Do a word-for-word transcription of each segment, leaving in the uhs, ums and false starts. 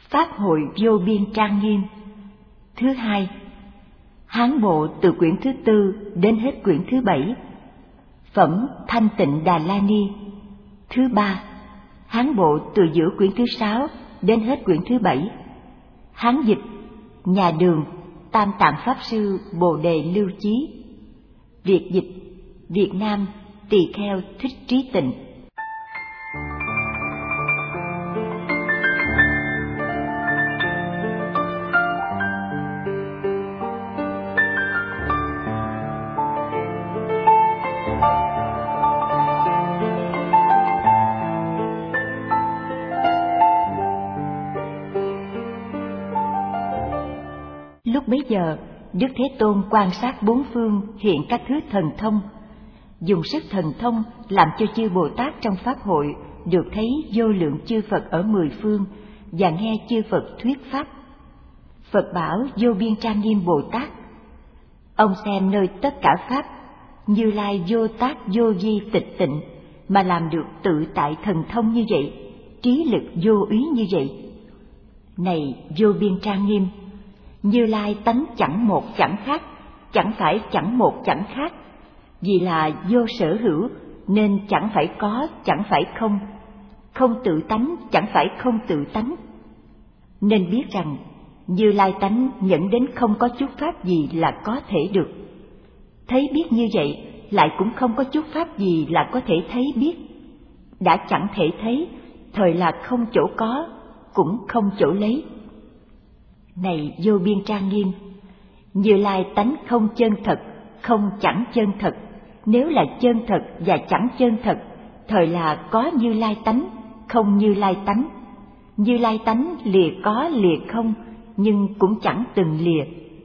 Pháp hội vô biên trang nghiêm. Thứ hai, Hán bộ từ quyển thứ tư đến hết quyển thứ bảy. Phẩm Thanh Tịnh Đà La Ni. Thứ ba, Hán bộ từ giữa quyển thứ sáu đến hết quyển thứ bảy. Hán dịch nhà Đường, Tam Tạng Pháp Sư Bồ Đề Lưu Chí. Việt dịch Việt Nam Tỳ Kheo Thích Trí Tịnh. Lúc bấy giờ, Đức Thế Tôn quan sát bốn phương hiện các thứ thần thông, dùng sức thần thông làm cho chư Bồ Tát trong Pháp hội được thấy vô lượng chư Phật ở mười phương và nghe chư Phật thuyết Pháp. Phật bảo vô biên trang nghiêm Bồ Tát: ông xem nơi tất cả Pháp, Như Lai vô tác vô vi tịch tịnh mà làm được tự tại thần thông như vậy, trí lực vô úy như vậy. Này vô biên trang nghiêm, Như Lai tánh chẳng một chẳng khác, chẳng phải chẳng một chẳng khác, vì là vô sở hữu nên chẳng phải có chẳng phải không, không tự tánh chẳng phải không tự tánh. Nên biết rằng Như Lai tánh nhận đến không có chút pháp gì là có thể được. Thấy biết như vậy lại cũng không có chút pháp gì là có thể thấy biết. Đã chẳng thể thấy, thời là không chỗ có, cũng không chỗ lấy. Này vô biên trang nghiêm, Như Lai tánh không chân thật, không chẳng chân thật. Nếu là chân thật và chẳng chân thật, thời là có Như Lai tánh, không Như Lai tánh. Như Lai tánh lìa có lìa không, nhưng cũng chẳng từng lìa.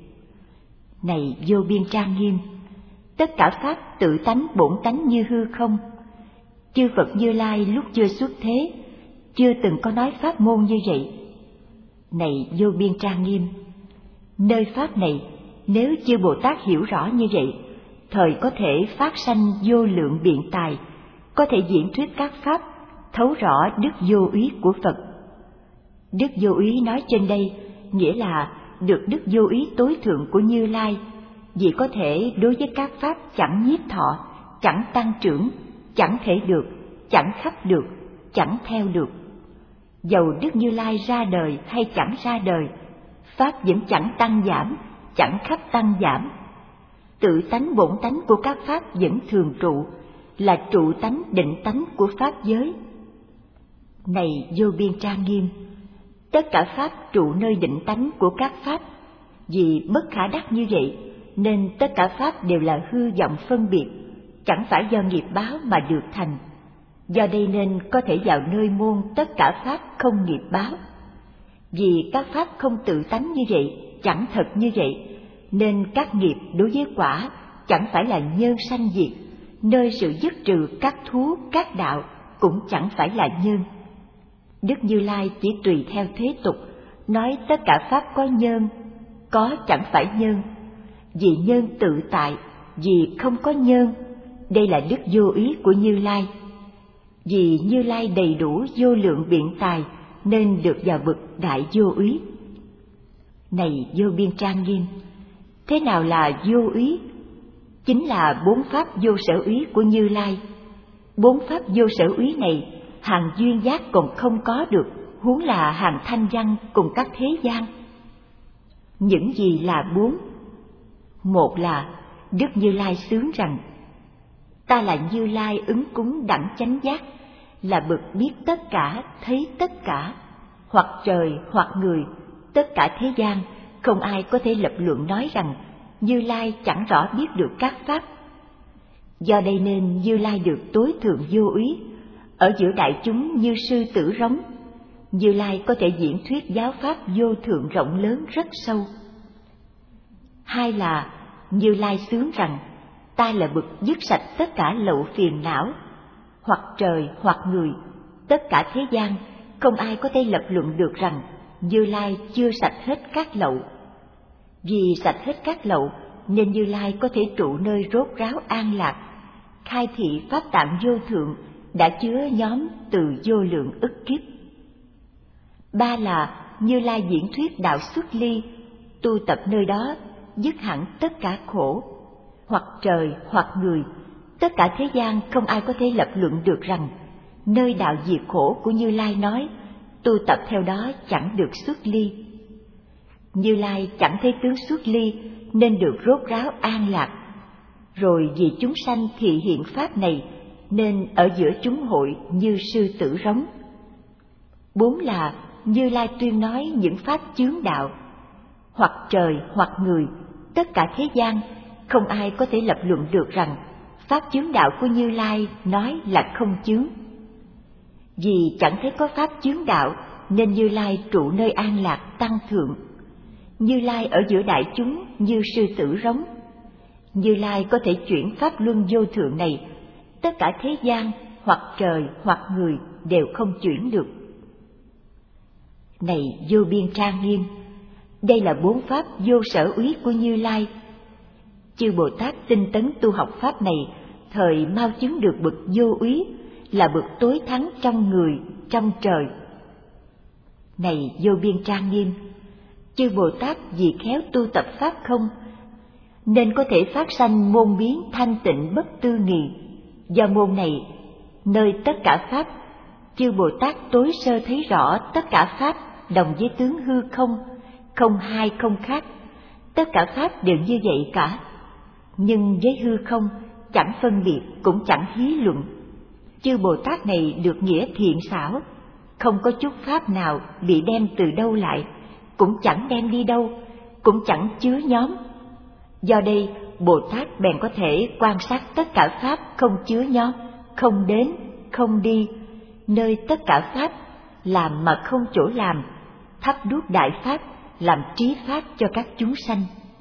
Này vô biên trang nghiêm, tất cả pháp tự tánh bổn tánh như hư không. Chư Phật Như Lai lúc chưa xuất thế, chưa từng có nói pháp môn như vậy. Này vô biên trang nghiêm, nơi pháp này, nếu chư Bồ Tát hiểu rõ như vậy, thời có thể phát sanh vô lượng biện tài, có thể diễn thuyết các pháp, thấu rõ đức vô úy của Phật. Đức vô úy nói trên đây nghĩa là được đức vô úy tối thượng của Như Lai, vì có thể đối với các pháp chẳng nhiếp thọ, chẳng tăng trưởng, chẳng thể được, chẳng khắp được, chẳng theo được. Dầu Đức Như Lai ra đời hay chẳng ra đời, pháp vẫn chẳng tăng giảm, chẳng khắp tăng giảm. Tự tánh bổn tánh của các pháp vẫn thường trụ, là trụ tánh định tánh của pháp giới. Này vô biên trang nghiêm, tất cả pháp trụ nơi định tánh của các pháp, vì bất khả đắc như vậy nên tất cả pháp đều là hư vọng phân biệt, chẳng phải do nghiệp báo mà được thành. Do đây nên có thể vào nơi môn tất cả pháp không nghiệp báo. Vì các pháp không tự tánh như vậy, chẳng thật như vậy, nên các nghiệp đối với quả chẳng phải là nhân sanh diệt, nơi sự dứt trừ các thú, các đạo cũng chẳng phải là nhân. Đức Như Lai chỉ tùy theo thế tục, nói tất cả pháp có nhân, có chẳng phải nhân. Vì nhân tự tại, vì không có nhân, đây là đức vô úy của Như Lai. Vì Như Lai đầy đủ vô lượng biện tài nên được vào bậc đại vô úy. Này vô biên trang nghiêm, thế nào là vô úy? Chính là bốn pháp vô sở úy của Như Lai. Bốn pháp vô sở úy này, hàng duyên giác còn không có được, huống là hàng thanh văn cùng các thế gian. Những gì là bốn? Một là Đức Như Lai xướng rằng: ta là Như Lai ứng cúng đẳng chánh giác, là bậc biết tất cả, thấy tất cả, hoặc trời hoặc người, tất cả thế gian, không ai có thể lập luận nói rằng Như Lai chẳng rõ biết được các pháp. Do đây nên Như Lai được tối thượng vô úy, ở giữa đại chúng như sư tử rống. Như Lai có thể diễn thuyết giáo pháp vô thượng rộng lớn rất sâu. Hai là Như Lai xướng rằng: ta là bậc dứt sạch tất cả lậu phiền não, hoặc trời hoặc người, tất cả thế gian, không ai có thể lập luận được rằng Như Lai chưa sạch hết các lậu. Vì sạch hết các lậu nên Như Lai có thể trụ nơi rốt ráo an lạc, khai thị pháp tạng vô thượng đã chứa nhóm từ vô lượng ức kiếp. Ba là Như Lai diễn thuyết đạo xuất ly, tu tập nơi đó dứt hẳn tất cả khổ, hoặc trời hoặc người, tất cả thế gian không ai có thể lập luận được rằng nơi đạo diệt khổ của Như Lai nói, tu tập theo đó chẳng được xuất ly. Như Lai chẳng thấy tướng xuất ly nên được rốt ráo an lạc, rồi vì chúng sanh thị hiện pháp này nên ở giữa chúng hội như sư tử rống. Bốn là Như Lai tuyên nói những pháp chướng đạo, hoặc trời hoặc người, tất cả thế gian không ai có thể lập luận được rằng pháp chướng đạo của Như Lai nói là không chướng. Vì chẳng thấy có pháp chướng đạo nên Như Lai trụ nơi an lạc tăng thượng. Như Lai ở giữa đại chúng như sư tử rống. Như Lai có thể chuyển pháp luân vô thượng này, tất cả thế gian hoặc trời hoặc người đều không chuyển được. Này vô biên trang nghiêm, đây là bốn pháp vô sở úy của Như Lai. Chư Bồ Tát tinh tấn tu học pháp này, thời mau chứng được bậc vô úy, là bậc tối thắng trong người, trong trời. Này vô biên trang nghiêm, chư Bồ Tát vì khéo tu tập pháp không, nên có thể phát sanh môn biến thanh tịnh bất tư nghì. Do môn này, nơi tất cả pháp, chư Bồ Tát tối sơ thấy rõ tất cả pháp đồng với tướng hư không, không hai không khác, tất cả pháp đều như vậy cả. Nhưng với hư không chẳng phân biệt cũng chẳng hí luận. Chư Bồ Tát này được nghĩa thiện xảo, không có chút pháp nào bị đem từ đâu lại, cũng chẳng đem đi đâu, cũng chẳng chứa nhóm. Do đây Bồ Tát bèn có thể quan sát tất cả pháp không chứa nhóm, không đến, không đi, nơi tất cả pháp làm mà không chỗ làm, thắp đuốc đại pháp, làm trí pháp cho các chúng sanh.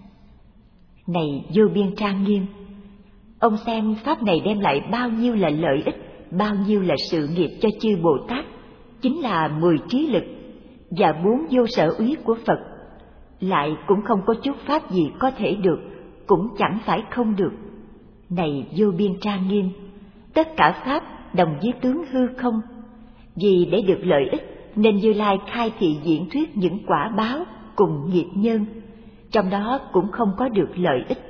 Này vô biên trang nghiêm, ông xem pháp này đem lại bao nhiêu là lợi ích, bao nhiêu là sự nghiệp cho chư Bồ Tát, chính là mười trí lực và bốn vô sở úy của Phật. Lại cũng không có chút pháp gì có thể được, cũng chẳng phải không được. Này vô biên trang nghiêm, tất cả pháp đồng với tướng hư không. Vì để được lợi ích nên Như Lai khai thị diễn thuyết những quả báo cùng nghiệp nhân, trong đó cũng không có được lợi ích.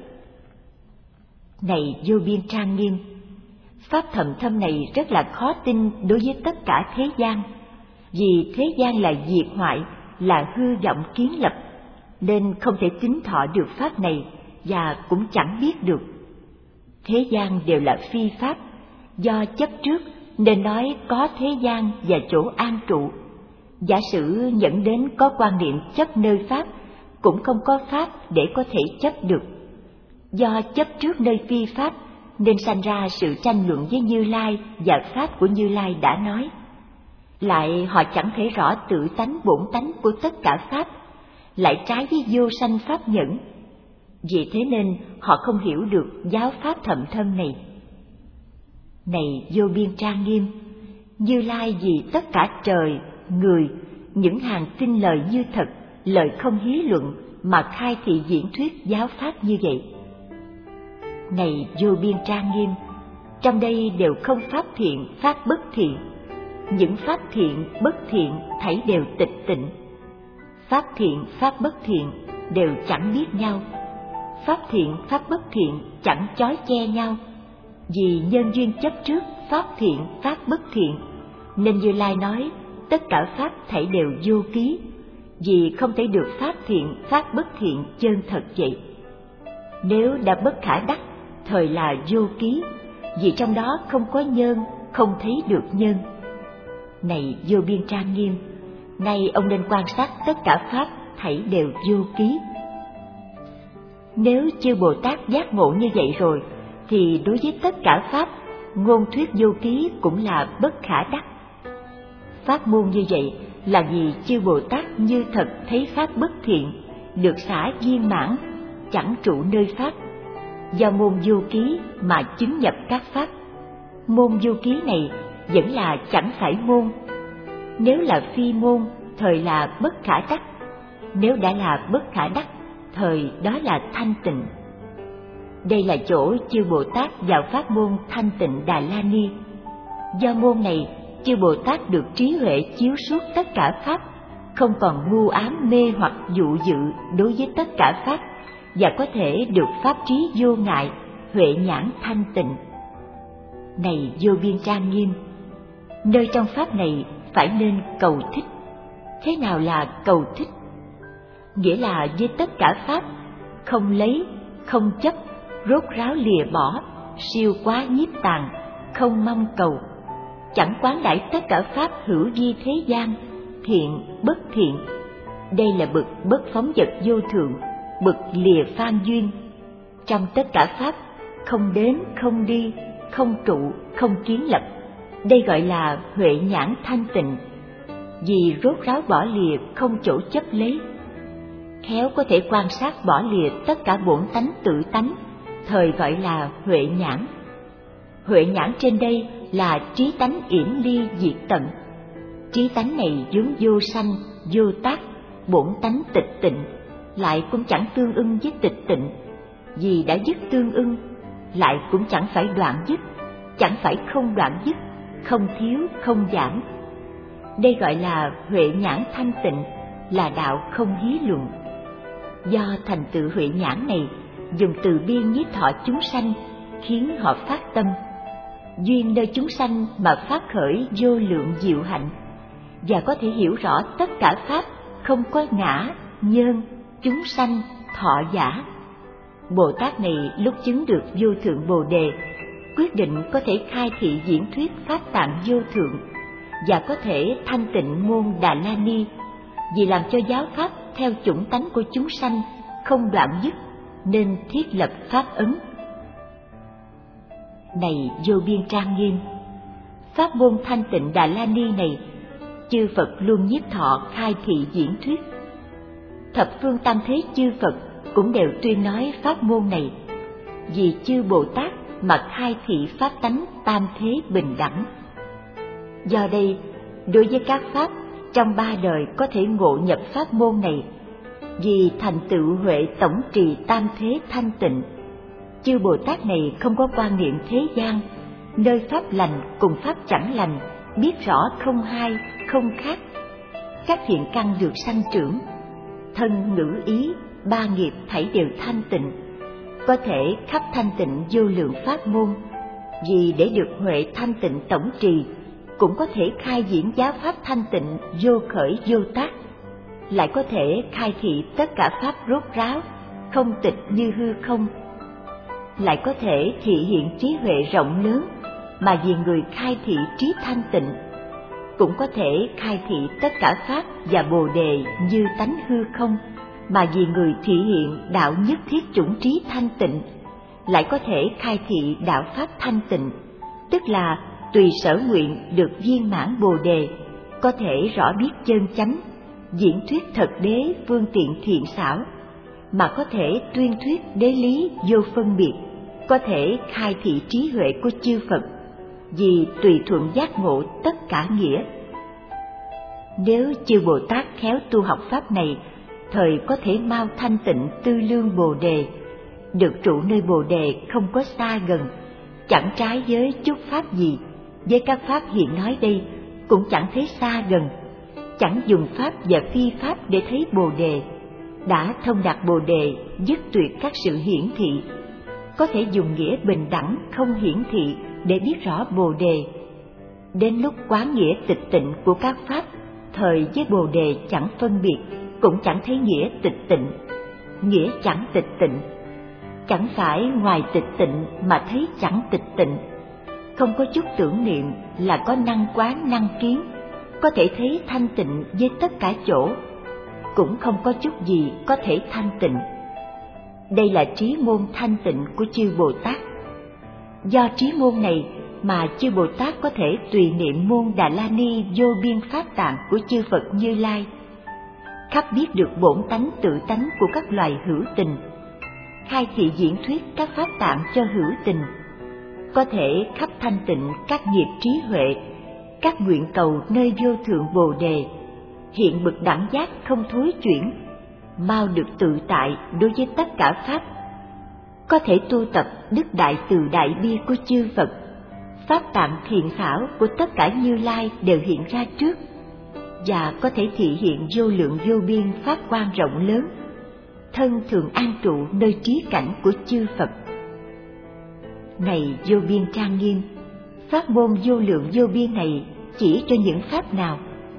Này vô biên trang nghiêm, pháp thậm thâm này rất là khó tin đối với tất cả thế gian, vì thế gian là diệt hoại, là hư vọng kiến lập, nên không thể tín thọ được pháp này và cũng chẳng biết được. Thế gian đều là phi pháp, do chấp trước nên nói có thế gian và chỗ an trụ. Giả sử dẫn đến có quan niệm chấp nơi pháp, cũng không có pháp để có thể chấp được. Do chấp trước nơi phi pháp nên sanh ra sự tranh luận với Như Lai và pháp của Như Lai đã nói. Lại họ chẳng thể rõ tự tánh bổn tánh của tất cả pháp, lại trái với vô sanh pháp nhẫn. Vì thế nên họ không hiểu được giáo pháp thậm thâm này. Này vô biên trang nghiêm, Như Lai vì tất cả trời, người, những hàng tin lời như thật, lời không hí luận mà khai thị diễn thuyết giáo pháp như vậy. Này vô biên trang nghiêm, trong đây đều không pháp thiện, pháp bất thiện. Những pháp thiện, bất thiện thảy đều tịch tịnh. Pháp thiện, pháp bất thiện đều chẳng biết nhau. Pháp thiện, pháp bất thiện chẳng chói che nhau. Vì nhân duyên chấp trước pháp thiện, pháp bất thiện, nên Như Lai nói tất cả pháp thảy đều vô ký, vì không thể được pháp thiện, pháp bất thiện chân thật vậy. Nếu đã bất khả đắc, thời là vô ký, vì trong đó không có nhân, không thấy được nhân. Này vô biên trang nghiêm, nay ông nên quan sát tất cả pháp thảy đều vô ký. Nếu chư Bồ Tát giác ngộ như vậy rồi, thì đối với tất cả pháp, ngôn thuyết vô ký cũng là bất khả đắc. Pháp môn như vậy là vì chư Bồ Tát như thật thấy pháp bất thiện, được xả viên mãn, chẳng trụ nơi pháp. Do môn vô ký mà chứng nhập các pháp. Môn vô ký này vẫn là chẳng phải môn. Nếu là phi môn, thời là bất khả đắc. Nếu đã là bất khả đắc, thời đó là thanh tịnh. Đây là chỗ chư Bồ Tát vào pháp môn thanh tịnh Đà La Ni. Do môn này, chư Bồ Tát được trí huệ chiếu suốt tất cả pháp, không còn mưu ám mê hoặc dụ dự đối với tất cả pháp, và có thể được pháp trí vô ngại, huệ nhãn thanh tịnh. Này vô biên trang nghiêm, nơi trong pháp này phải nên cầu thích. Thế nào là cầu thích? Nghĩa là với tất cả pháp, không lấy, không chấp, rốt ráo lìa bỏ, siêu quá nhiếp tàn, không mong cầu, chẳng quán đãi tất cả pháp hữu vi thế gian, thiện, bất thiện. Đây là bậc bất phóng vật vô thượng, bậc lìa phan duyên. Trong tất cả pháp, không đến, không đi, không trụ, không kiến lập. Đây gọi là huệ nhãn thanh tịnh, vì rốt ráo bỏ lìa, không chỗ chấp lấy. Khéo có thể quan sát bỏ lìa tất cả bổn tánh tự tánh, thời gọi là huệ nhãn. Huệ nhãn trên đây là trí tánh yểm ly diệt tận. Trí tánh này vốn vô sanh, vô tác, bổn tánh tịch tịnh, lại cũng chẳng tương ưng với tịch tịnh, vì đã dứt tương ưng, lại cũng chẳng phải đoạn dứt, chẳng phải không đoạn dứt, không thiếu, không giảm. Đây gọi là huệ nhãn thanh tịnh, là đạo không hí luận. Do thành tựu huệ nhãn này, dùng từ bi nhiếp thọ chúng sanh, khiến họ phát tâm. Duyên nơi chúng sanh mà phát khởi vô lượng diệu hạnh, và có thể hiểu rõ tất cả pháp không có ngã, nhân, chúng sanh, thọ giả. Bồ Tát này lúc chứng được vô thượng Bồ Đề, quyết định có thể khai thị diễn thuyết pháp tạng vô thượng, và có thể thanh tịnh môn Đà La Ni, vì làm cho giáo pháp theo chủng tánh của chúng sanh không đoạn dứt, nên thiết lập pháp ấn. Này vô biên trang nghiêm, pháp môn thanh tịnh Đà La Ni này, chư Phật luôn nhiếp thọ khai thị diễn thuyết. Thập phương tam thế chư Phật cũng đều tuyên nói pháp môn này, vì chư Bồ Tát mà khai thị pháp tánh tam thế bình đẳng. Do đây, đối với các pháp trong ba đời có thể ngộ nhập pháp môn này, vì thành tựu huệ tổng trì tam thế thanh tịnh, chư Bồ Tát này không có quan niệm thế gian, nơi pháp lành cùng pháp chẳng lành, biết rõ không hai, không khác. Các thiện căn được sanh trưởng, thân ngữ ý, ba nghiệp thảy đều thanh tịnh, có thể khắp thanh tịnh vô lượng pháp môn. Vì để được huệ thanh tịnh tổng trì, cũng có thể khai diễn giáo pháp thanh tịnh vô khởi vô tác, lại có thể khai thị tất cả pháp rốt ráo, không tịch như hư không, lại có thể thị hiện trí huệ rộng lớn, mà vì người khai thị trí thanh tịnh, cũng có thể khai thị tất cả pháp và bồ đề như tánh hư không, mà vì người thị hiện đạo nhất thiết chủng trí thanh tịnh, lại có thể khai thị đạo pháp thanh tịnh, tức là tùy sở nguyện được viên mãn bồ đề, có thể rõ biết chân chánh, diễn thuyết thật đế phương tiện thiện xảo, mà có thể tuyên thuyết đế lý vô phân biệt, có thể khai thị trí huệ của chư Phật, vì tùy thuận giác ngộ tất cả nghĩa. Nếu chư Bồ Tát khéo tu học pháp này, thời có thể mau thanh tịnh tư lương bồ đề, được trụ nơi bồ đề không có xa gần, chẳng trái với chút pháp gì, với các pháp hiện nói đây cũng chẳng thấy xa gần, chẳng dùng pháp và phi pháp để thấy bồ đề, đã thông đạt bồ đề, dứt tuyệt các sự hiển thị, có thể dùng nghĩa bình đẳng không hiển thị để biết rõ bồ đề. Đến lúc quán nghĩa tịch tịnh của các pháp, thời với bồ đề chẳng phân biệt, cũng chẳng thấy nghĩa tịch tịnh. Nghĩa chẳng tịch tịnh, chẳng phải ngoài tịch tịnh mà thấy chẳng tịch tịnh. Không có chút tưởng niệm là có năng quán năng kiến, có thể thấy thanh tịnh với tất cả chỗ, cũng không có chút gì có thể thanh tịnh. Đây là trí môn thanh tịnh của chư Bồ Tát. Do trí môn này mà chư Bồ Tát có thể tùy niệm môn Đà La Ni vô biên pháp tạng của chư Phật Như Lai, khắp biết được bổn tánh tự tánh của các loài hữu tình, khai thị diễn thuyết các pháp tạng cho hữu tình, có thể khắp thanh tịnh các nghiệp trí huệ, các nguyện cầu nơi vô thượng bồ đề, hiện bậc đẳng giác không thối chuyển, mau được tự tại đối với tất cả pháp, có thể tu tập đức đại từ đại bi của chư Phật, pháp tạng thiện xảo của tất cả Như Lai đều hiện ra trước, và có thể thị hiện vô lượng vô biên pháp quang rộng lớn, thân thường an trụ nơi trí cảnh của chư Phật. Này vô biên trang nghiêm, pháp môn vô lượng vô biên này chỉ cho những pháp nào?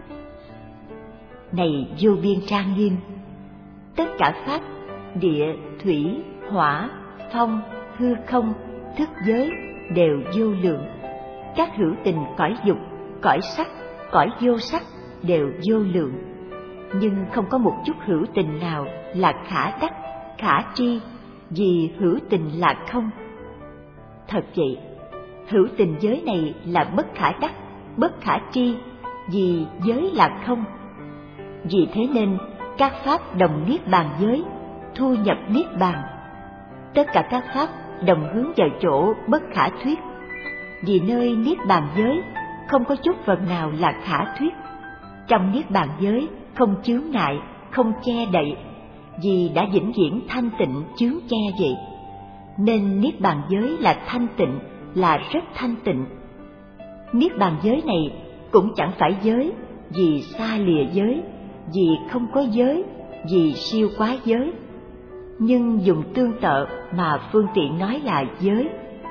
Này vô biên trang nghiêm, tất cả pháp địa, thủy, hỏa, phong, hư không, thức giới đều vô lượng. Các hữu tình cõi dục, cõi sắc, cõi vô sắc đều vô lượng. Nhưng không có một chút hữu tình nào là khả đắc, khả tri, vì hữu tình là không. Thật vậy, hữu tình giới này là bất khả đắc, bất khả tri, vì giới là không. Vì thế nên các pháp đồng niết bàn giới, thu nhập niết bàn. Tất cả các pháp đồng hướng vào chỗ bất khả thuyết. Vì nơi niết bàn giới không có chút phần nào là khả thuyết. Trong niết bàn giới không chướng ngại, không che đậy, vì đã vĩnh viễn thanh tịnh chướng che vậy. Nên niết bàn giới là thanh tịnh, là rất thanh tịnh. Niết bàn giới này cũng chẳng phải giới, vì xa lìa giới, vì không có giới, vì siêu quá giới. Nhưng dùng tương tự mà phương tiện nói là giới.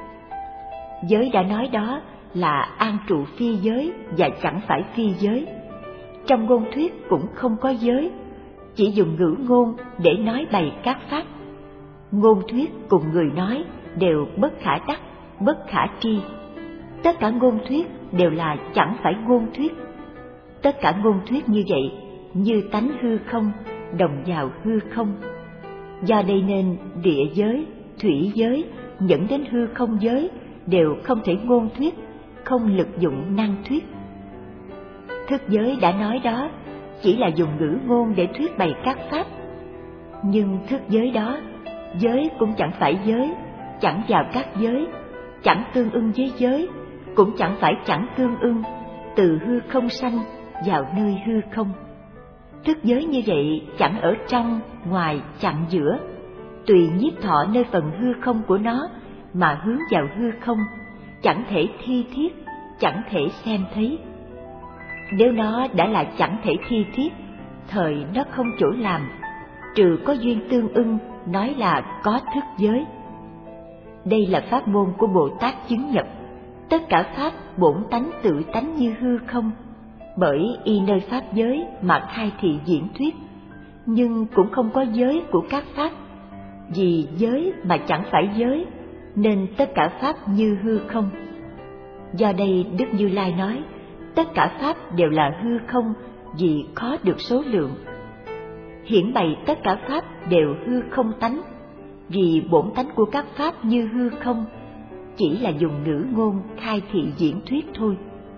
Giới đã nói đó là an trụ phi giới và chẳng phải phi giới. Trong ngôn thuyết cũng không có giới, chỉ dùng ngữ ngôn để nói bày các pháp. Ngôn thuyết cùng người nói đều bất khả đắc, bất khả tri. Tất cả ngôn thuyết đều là chẳng phải ngôn thuyết. Tất cả ngôn thuyết như vậy, như tánh hư không, đồng vào hư không. Do đây nên địa giới, thủy giới, dẫn đến hư không giới đều không thể ngôn thuyết, không lực dụng năng thuyết. Thức giới đã nói đó chỉ là dùng ngữ ngôn để thuyết bày các pháp. Nhưng thức giới đó, giới cũng chẳng phải giới, chẳng vào các giới, chẳng tương ưng với giới, cũng chẳng phải chẳng tương ưng, từ hư không sanh vào nơi hư không. Thức giới như vậy chẳng ở trong, ngoài, chẳng giữa, tùy nhiếp thọ nơi phần hư không của nó mà hướng vào hư không, chẳng thể thi thiết, chẳng thể xem thấy. Nếu nó đã là chẳng thể thi thiết, thời nó không chỗ làm, trừ có duyên tương ưng, nói là có thức giới. Đây là pháp môn của Bồ Tát chứng nhập, tất cả pháp bổn tánh tự tánh như hư không, bởi y nơi pháp giới mà khai thị diễn thuyết, nhưng cũng không có giới của các pháp. Vì giới mà chẳng phải giới, nên tất cả pháp như hư không. Do đây Đức Như Lai nói, tất cả pháp đều là hư không, vì khó được số lượng. Hiển bày tất cả pháp đều hư không tánh, vì bổn tánh của các pháp như hư không, chỉ là dùng ngữ ngôn khai thị diễn thuyết thôi.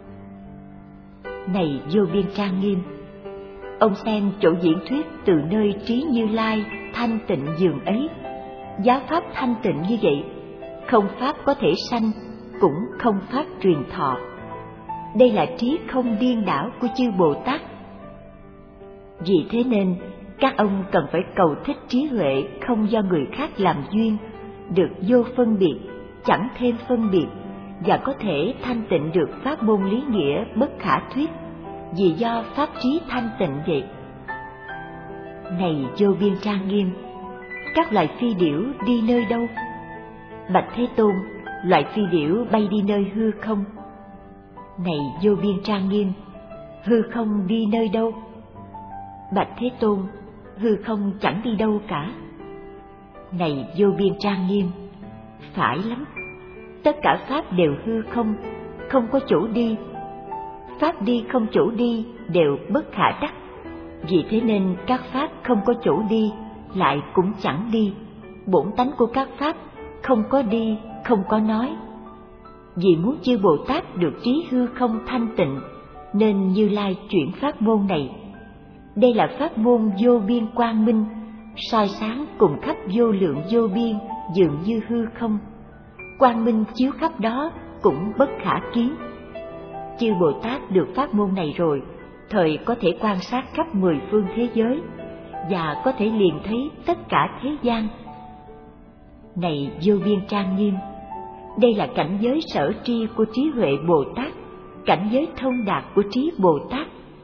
Này vô biên trang nghiêm, ông xem chỗ diễn thuyết từ nơi trí Như Lai thanh tịnh dường ấy. Giáo pháp thanh tịnh như vậy, không pháp có thể sanh, cũng không pháp truyền thọ. Đây là trí không điên đảo của chư Bồ Tát. Vì thế nên các ông cần phải cầu thích trí huệ không do người khác làm duyên, được vô phân biệt, chẳng thêm phân biệt, và có thể thanh tịnh được pháp môn lý nghĩa bất khả thuyết, vì do pháp trí thanh tịnh vậy. Này vô biên trang nghiêm, các loài phi điểu đi nơi đâu? Bạch Thế Tôn, loại phi điểu bay đi nơi hư không. Này vô biên trang nghiêm, hư không đi nơi đâu? Bạch Thế Tôn, hư không chẳng đi đâu cả. Này vô biên trang nghiêm, phải lắm, tất cả pháp đều hư không, không có chỗ đi. Pháp đi không chỗ đi đều bất khả đắc. Vì thế nên các pháp không có chỗ đi, lại cũng chẳng đi. Bổn tánh của các pháp không có đi, không có nói. Vì muốn chư Bồ Tát được trí hư không thanh tịnh, nên Như Lai chuyển pháp môn này. Đây là pháp môn vô biên quang minh, soi sáng cùng khắp vô lượng vô biên, dường như hư không. Quang minh chiếu khắp đó cũng bất khả kiến. Chư Bồ Tát được pháp môn này rồi, thời có thể quan sát khắp mười phương thế giới, và có thể liền thấy tất cả thế gian. Này vô biên trang nghiêm, đây là cảnh giới sở tri của trí huệ Bồ Tát, cảnh giới thông đạt của trí Bồ Tát,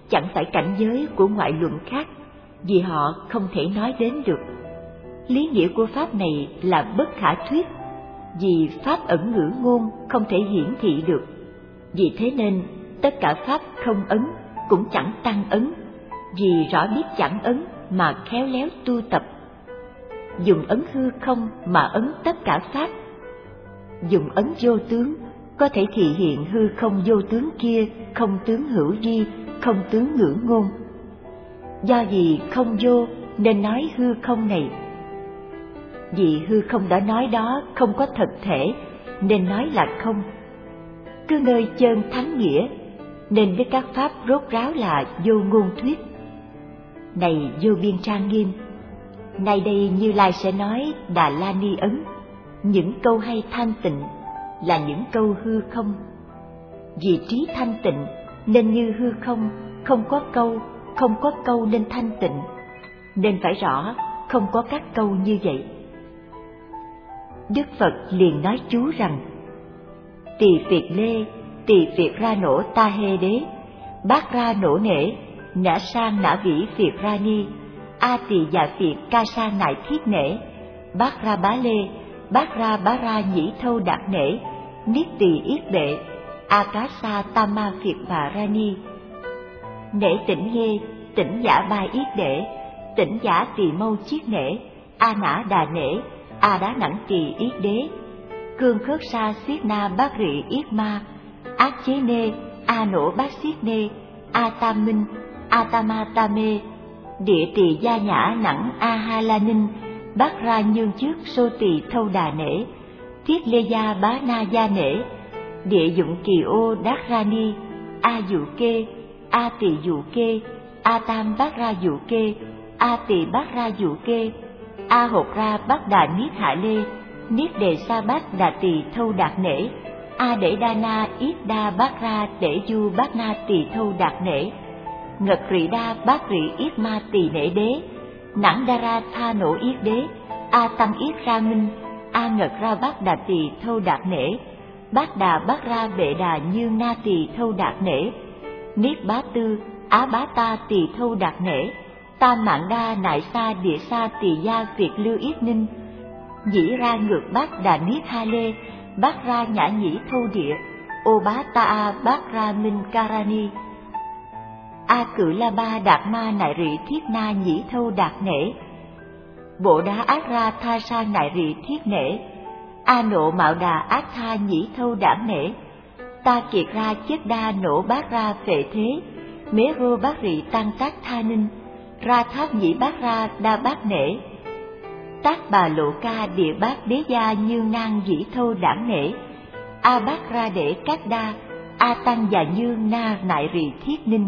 chẳng phải cảnh giới của ngoại luận khác, vì họ không thể nói đến được. Lý nghĩa của pháp này là bất khả thuyết, vì pháp ẩn ngữ ngôn không thể hiển thị được. Vì thế nên tất cả pháp không ấn cũng chẳng tăng ấn, vì rõ biết chẳng ấn mà khéo léo tu tập. Dùng ấn hư không mà ấn tất cả pháp. Dùng ấn vô tướng có thể thị hiện hư không vô tướng kia, không tướng hữu vi, không tướng ngữ ngôn. Do vì không vô nên nói hư không này. Vì hư không đã nói đó không có thật thể nên nói là không. Cứ nơi chơn thắng nghĩa nên với các pháp rốt ráo là vô ngôn thuyết. Này vô biên trang nghiêm, nay đây Như Lai sẽ nói Đà La Ni ấn, những câu hay thanh tịnh là những câu hư không. Vì trí thanh tịnh nên như hư không, không có câu, không có câu nên thanh tịnh, nên phải rõ không có các câu như vậy. Đức Phật liền nói chú rằng: Tỳ Việt Lê, Tỳ Việt ra nổ Ta Hê Đế, Bát ra nổ nể, Nã sang nã vĩ Việt ra ni, A Tỳ dạ Việt ca sang nại thiết nể, Bát ra bá lê, Bát ra bá ra nhĩ thâu đạt nể, Niết tỳ yết bệ, A cá sa tam ma Việt bà ra ni. Nể tỉnh nghê, tỉnh giả ba yết đệ, tỉnh giả tỳ mâu chiết nể, A nã đà nể, A đá nẵng tỳ yết đế, cương khớt sa xiết na bát rị yết ma, ác chế nê, A nổ bát xiết nê, A tam minh, A ta ma ta mê, địa tỳ gia nhã nẵng A ha la ninh, bát ra nhương trước sô tỳ thâu đà nể, thiết lê gia bá na gia nể, địa dụng kỳ ô đát ra ni, A dụ kê, A tỳ dụ kê, A tam bát ra dụ kê, A tỳ bát ra dụ kê, A hột ra bát đà niết hạ lê, niết đề sa bát đà tỳ thâu đạt nể, A để đa na yết đa bát ra để du bát na tỳ thâu đạt nể, ngật rị đa bát rị yết ma tỳ nể đế, nẵng đa ra tha nổ yết đế, A tăng yết ra minh, A ngật ra bát đà tỳ thâu đạt nể, bát đà bát ra bệ đà như na tỳ thâu đạt nể, niết bá tư á bá ta tỳ thâu đạt nể, tam mạng đa nại sa địa sa tỳ gia việt lưu yết ninh, dĩ ra ngược bát đà niết ha lê, bát ra nhã nhĩ thâu địa, ô bá ta a bát ra minh karani, a cự la ba đạt ma nại rị thiết na nhĩ thâu đạt nể, bộ đá ác ra tha sa nại rị thiết nể, a nộ mạo đà ác tha nhĩ thâu đản nể, ta kiệt ra chết đa nổ bát ra phệ thế, mế rô bát rị tăng tác tha ninh, ra tháp nhĩ bát ra đa bát nể, tác bà lộ ca địa bát đế gia như ngang dĩ thâu đản nể, a bát ra để các đa, a tăng và như na nại rị thiết ninh.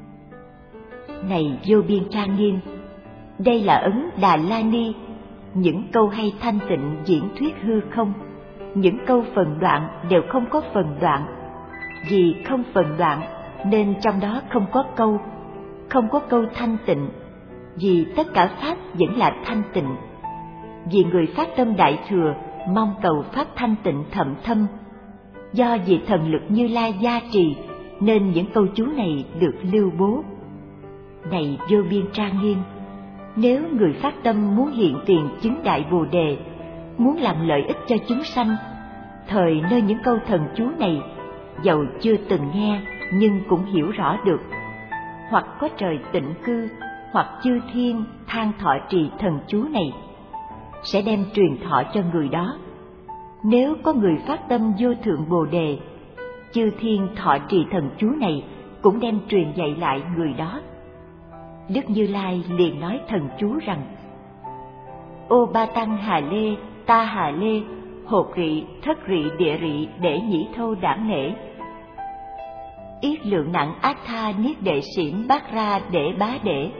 Này vô biên trang nghiêm, đây là ấn Đà La Ni, những câu hay thanh tịnh diễn thuyết hư không, những câu phần đoạn đều không có phần đoạn, vì không phần đoạn nên trong đó không có câu, không có câu thanh tịnh, vì tất cả pháp vẫn là thanh tịnh. Vì người phát tâm đại thừa mong cầu pháp thanh tịnh thậm thâm, do vì thần lực Như Lai gia trì nên những câu chú này được lưu bố. Này vô biên trang nghiêm, nếu người phát tâm muốn hiện tiền chứng đại Bồ Đề, muốn làm lợi ích cho chúng sanh, thời nơi những câu thần chú này, dầu chưa từng nghe nhưng cũng hiểu rõ được, hoặc có trời tịnh cư, hoặc chư thiên than thọ trì thần chú này, sẽ đem truyền thọ cho người đó. Nếu có người phát tâm vô thượng Bồ Đề, chư thiên thọ trì thần chú này cũng đem truyền dạy lại người đó. Đức Như Lai liền nói thần chú rằng: Ô ba tăng hà lê, ta hà lê, hột rị, thất rị, địa rị, để nhĩ thâu đản nể, yết lượng nặng ác tha niết đệ xỉn bát ra để bá để,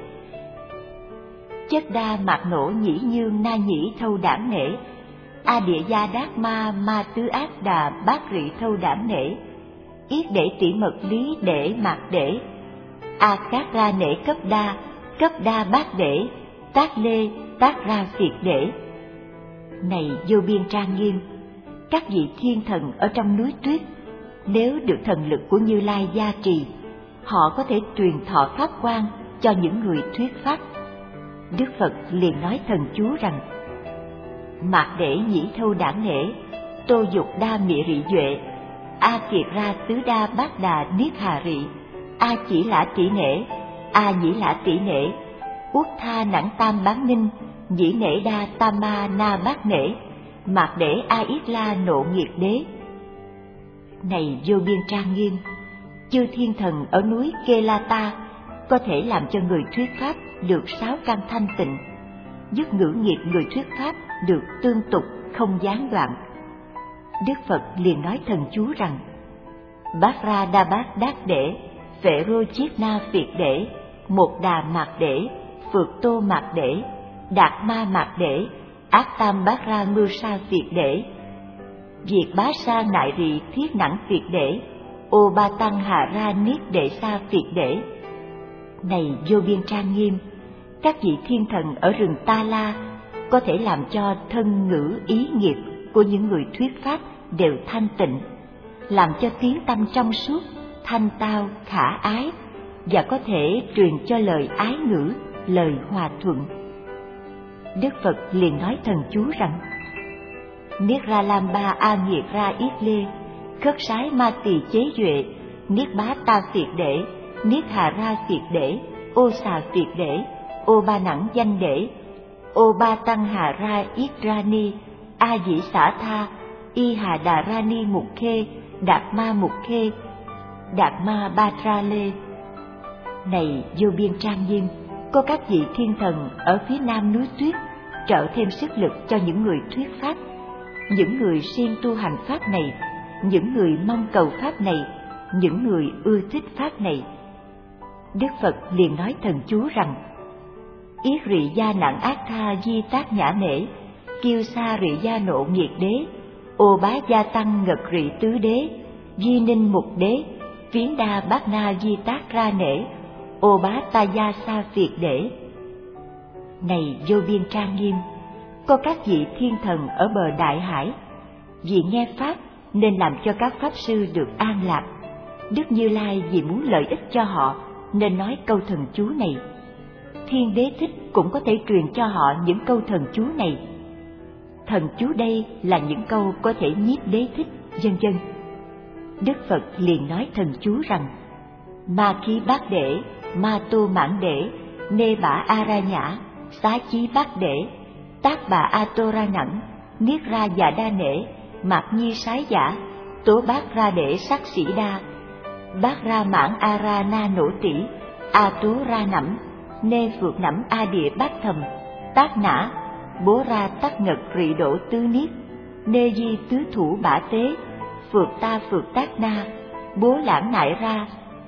chất đa mạc nổ nhĩ nhương na nhĩ thâu đản nể, a địa gia đát ma ma tứ ác đà bát rị thâu đản nể, yết để tỷ mật lý để mạc để, a cát ra nể cấp đa, cấp đa bát để, tác lê, tác ra phiệt để. Này vô biên trang nghiêm, các vị thiên thần ở trong núi tuyết, nếu được thần lực của Như Lai gia trì, họ có thể truyền thọ pháp quan cho những người thuyết pháp. Đức Phật liền nói thần chú rằng: Mạc Để Nhĩ Thâu Đản Nể, Tô Dục Đa Mị Rị Duệ, A Kiệt Ra Tứ Đa Bát Đà Niết Hà Rị, A Chỉ Lã Tỷ Nể, A Nhĩ Lã Tỷ Nể, Uất Tha Nẵng Tam Bán Ninh, Nhĩ Nể Đa Tam Ma Na Bát Nể, Mạc Để A Yết La Nộ Nghiệt Đế. Này vô biên trang nghiêm, chư thiên thần ở núi Kelata có thể làm cho người thuyết pháp được sáu căn thanh tịnh, giúp ngữ nghiệp người thuyết pháp được tương tục không gián đoạn. Đức Phật liền nói thần chú rằng: Bát Ra Đa Bát Đát Để, Phệ Rô Chiết Na Phiệt Để, Một Đà Mạc Để, Phượt Tô Mạc Để, Đạt Ma Mạc Để, Ác Tam Bát Ra Mưu Sa Phiệt Để, Diệt Bá Sa Nại Rị Thiết Nẵng Phiệt Để, Ô Ba Tăng Hà Ra Niết Đệ Sa Phiệt Để. Này vô biên trang nghiêm, các vị thiên thần ở rừng Ta La có thể làm cho thân ngữ ý nghiệp của những người thuyết pháp đều thanh tịnh, làm cho tiếng tâm trong suốt, thanh tao, khả ái, và có thể truyền cho lời ái ngữ, lời hòa thuận. Đức Phật liền nói thần chú rằng: Niết Ra Lam Ba A Nghiệt Ra Yết Lê, Khất Sái Ma Tỳ Chế Duệ, Niết Bá Ta Phiệt Để, Niết Hà Ra Phiệt Để, Ô Xà Phiệt Để, Ô Ba Nẵng Danh Để, Ô Ba Tăng Hà Ra Yết Ra Ni, A Dĩ Xả Tha, Y Hà Đà Ra Ni Mục Khê, Đạt Ma Mục Khê, Đạt Ma Ba Tra Lê. Này vô biên trang nghiêm, có các vị thiên thần ở phía nam núi Tuyết trợ thêm sức lực cho những người thuyết pháp, những người siêng tu hành pháp này, những người mong cầu pháp này, những người ưa thích pháp này. Đức Phật liền nói thần chú rằng: Yết Rị Gia Nặng Ác Tha Di Tác Nhã Nể, Kiêu Sa Rị Gia Nộ Nghiệt Đế, Ô Bá Gia Tăng Ngật Rị Tứ Đế, Di Ninh Mục Đế, Phiến Đa Bát Na Di Tác Ra Nể, Ô Bá Ta Gia Sa Phiệt Đế. Này vô biên trang nghiêm, có các vị thiên thần ở bờ đại hải, vì nghe pháp nên làm cho các pháp sư được an lạc. Đức Như Lai vì muốn lợi ích cho họ nên nói câu thần chú này. Thiên Đế Thích cũng có thể truyền cho họ những câu thần chú này. Thần chú đây là những câu có thể nhiếp Đế Thích, vân vân. Đức Phật liền nói thần chú rằng: Ma Khí Bát Để, Ma Tô Mãn Để, Nê Bả A Ra Nhã, Xá Chí Bát Để, Tác Bà A Tô Ra Nẵng, Niết Ra Dạ Đa Nể, Mạc Nhi Sái Giả, Tố Bát Ra Để Sắc Sĩ Đa, Bát Ra Mãn A Ra Na Nổ Tỷ, A Tố Ra Nẫm, Nê Phượt Nẫm A Địa Bát Thầm, Tác Nã, Bố Ra Tắc Ngật Rị Đổ Tứ Niết, Nê Di Tứ Thủ Bả Tế, Phượt Ta Phượt Tác Na, Bố Lãng Nại Ra,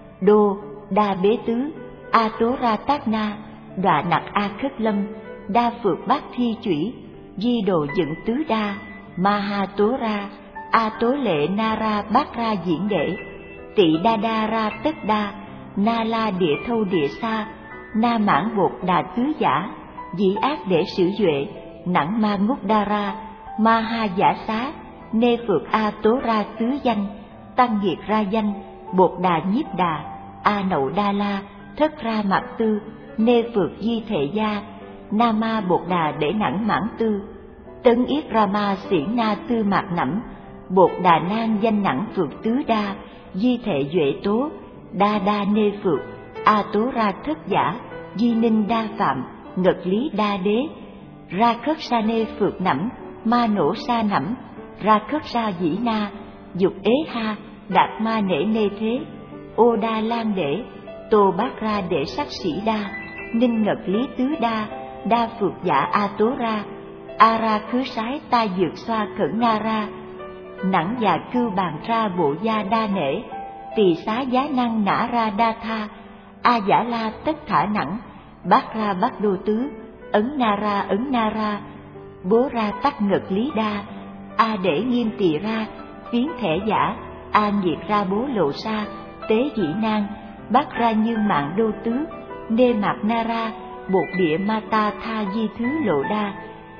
Đô Đa Bế Tứ, A Tố Ra Tác Na, Đọa Nặc A Khất Lâm, Đa Phượt Bát Thi Chủy, Di Đồ Dựng Tứ Đa, Ma Ha Tố Ra, A Tố Lệ Na Ra Bát Ra Diễn Đệ, Tị Đa Đa Ra Tất Đa, Na La Địa Thâu Địa Sa, Na Mãn Bột Đà Tứ Giả, Dĩ Ác Để Sử Duệ, Nẵng Ma Ngút Đa Ra, Ma Ha Giả Xá, Nê Phượt A Tố Ra Tứ Danh, Tăng Nghiệt Ra Danh, Bột Đà Nhiếp Đà, A Nậu Đa La, Thất Ra Mạc Tư, Nê Phượt Di Thệ Gia, Na Ma Bột Đà Để Nẵng Mãn Tư, Tấn Yết Ra Ma Xiển Na Tư Mạc Nẫm, Bột Đà Nan Danh Nẵng Phượt Tứ Đa, Di Thệ Duệ Tố, Đa Đa Nê Phượt, A Tố Ra Thất Giả, Di Ninh Đa Phạm, Ngật Lý Đa Đế, Ra Khất Sa Nê Phượt Nẫm, Ma Nổ Sa Nẫm, Ra Khất Sa Dĩ Na, Dục Ế Ha, Đạt Ma Nể Nê Thế, Ô Đa Lan Để, Tô Bát Ra Để Sắc Sĩ Đa, Ninh Ngật Lý Tứ Đa, Đa Phượt Giả A Tố Ra, A Ra Khứ Sái Ta Dược Xoa Khẩn Na Ra, Nẵng Già Cưu Bàn Ra Bộ Gia Đa Nể, Tỳ Xá Giá Năng Nã Ra Đa Tha, A Giả La Tất Thả Nẵng, Bát Ra Bát Đô Tứ, Ấn Na Ra Ấn Na Ra, Bố Ra Tắc Ngật Lý Đa, A Để Nghiêm Tỳ Ra, Phiến Thẻ Giả, A Nhiệt Ra Bố Lộ Sa, Tế Dĩ Nang, Bát Ra Như Mạng Đô Tứ, Nê Mạc Na Ra, Bột Địa Ma Ta Tha Di Thứ Lộ Đa,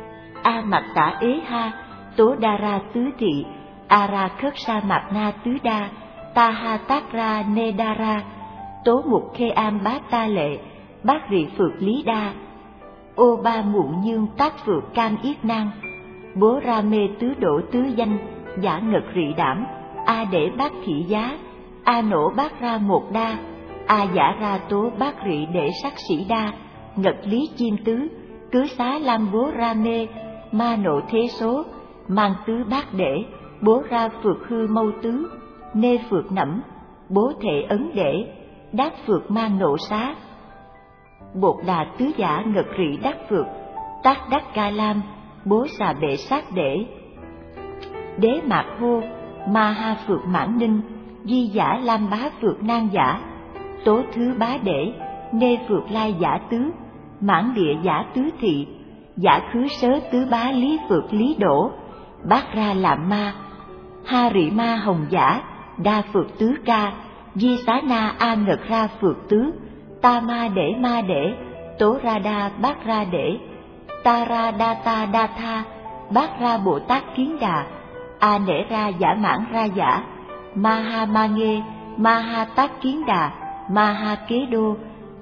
A Mạc Tả Ế Ha, Tố Đa Ra Tứ Thị, A Ra Khất Sa Mạc Na Tứ Đa, Ta Ha Tác Ra Nê Đa Ra, tố mục khê am bá ta lệ, bát rị phược lý đa, ô ba muộn nhương tác phược cam yết nang, bố ra mê tứ đổ tứ danh, giả ngật rị đảm, a để bát thị giá, a nổ bát ra một đa, a giả ra tố bát rị để sắc sĩ đa, ngật lý chim tứ, cứ xá lam bố ra mê, ma nộ thế số, mang tứ bát để, bố ra phược hư mâu tứ, nê phược nẫm, bố thể ấn để, đát phược mang nộ xá. Bột đà tứ giả ngật rị đắc phược, tác đắc ca lam, bố xà bệ sát để. Đế mạc hô, ma ha phược mãn ninh, di giả lam bá phược nan giả, tố thứ bá để, nê phược lai giả tứ, mãn địa giả tứ thị, giả khứ sớ tứ bá lý phược lý đổ, bát ra làm ma, ha rị ma hồng giả, đa phược tứ ca, di xá na a ngật ra phược tứ, ta ma để ma để, tố ra đa bát ra để, ta ra đa ta đa tha, bát ra Bồ Tát kiến đà, a nể ra giả mãn ra giả, ma ha ma nghê, ma ha tác kiến đà, ma ha kế đô,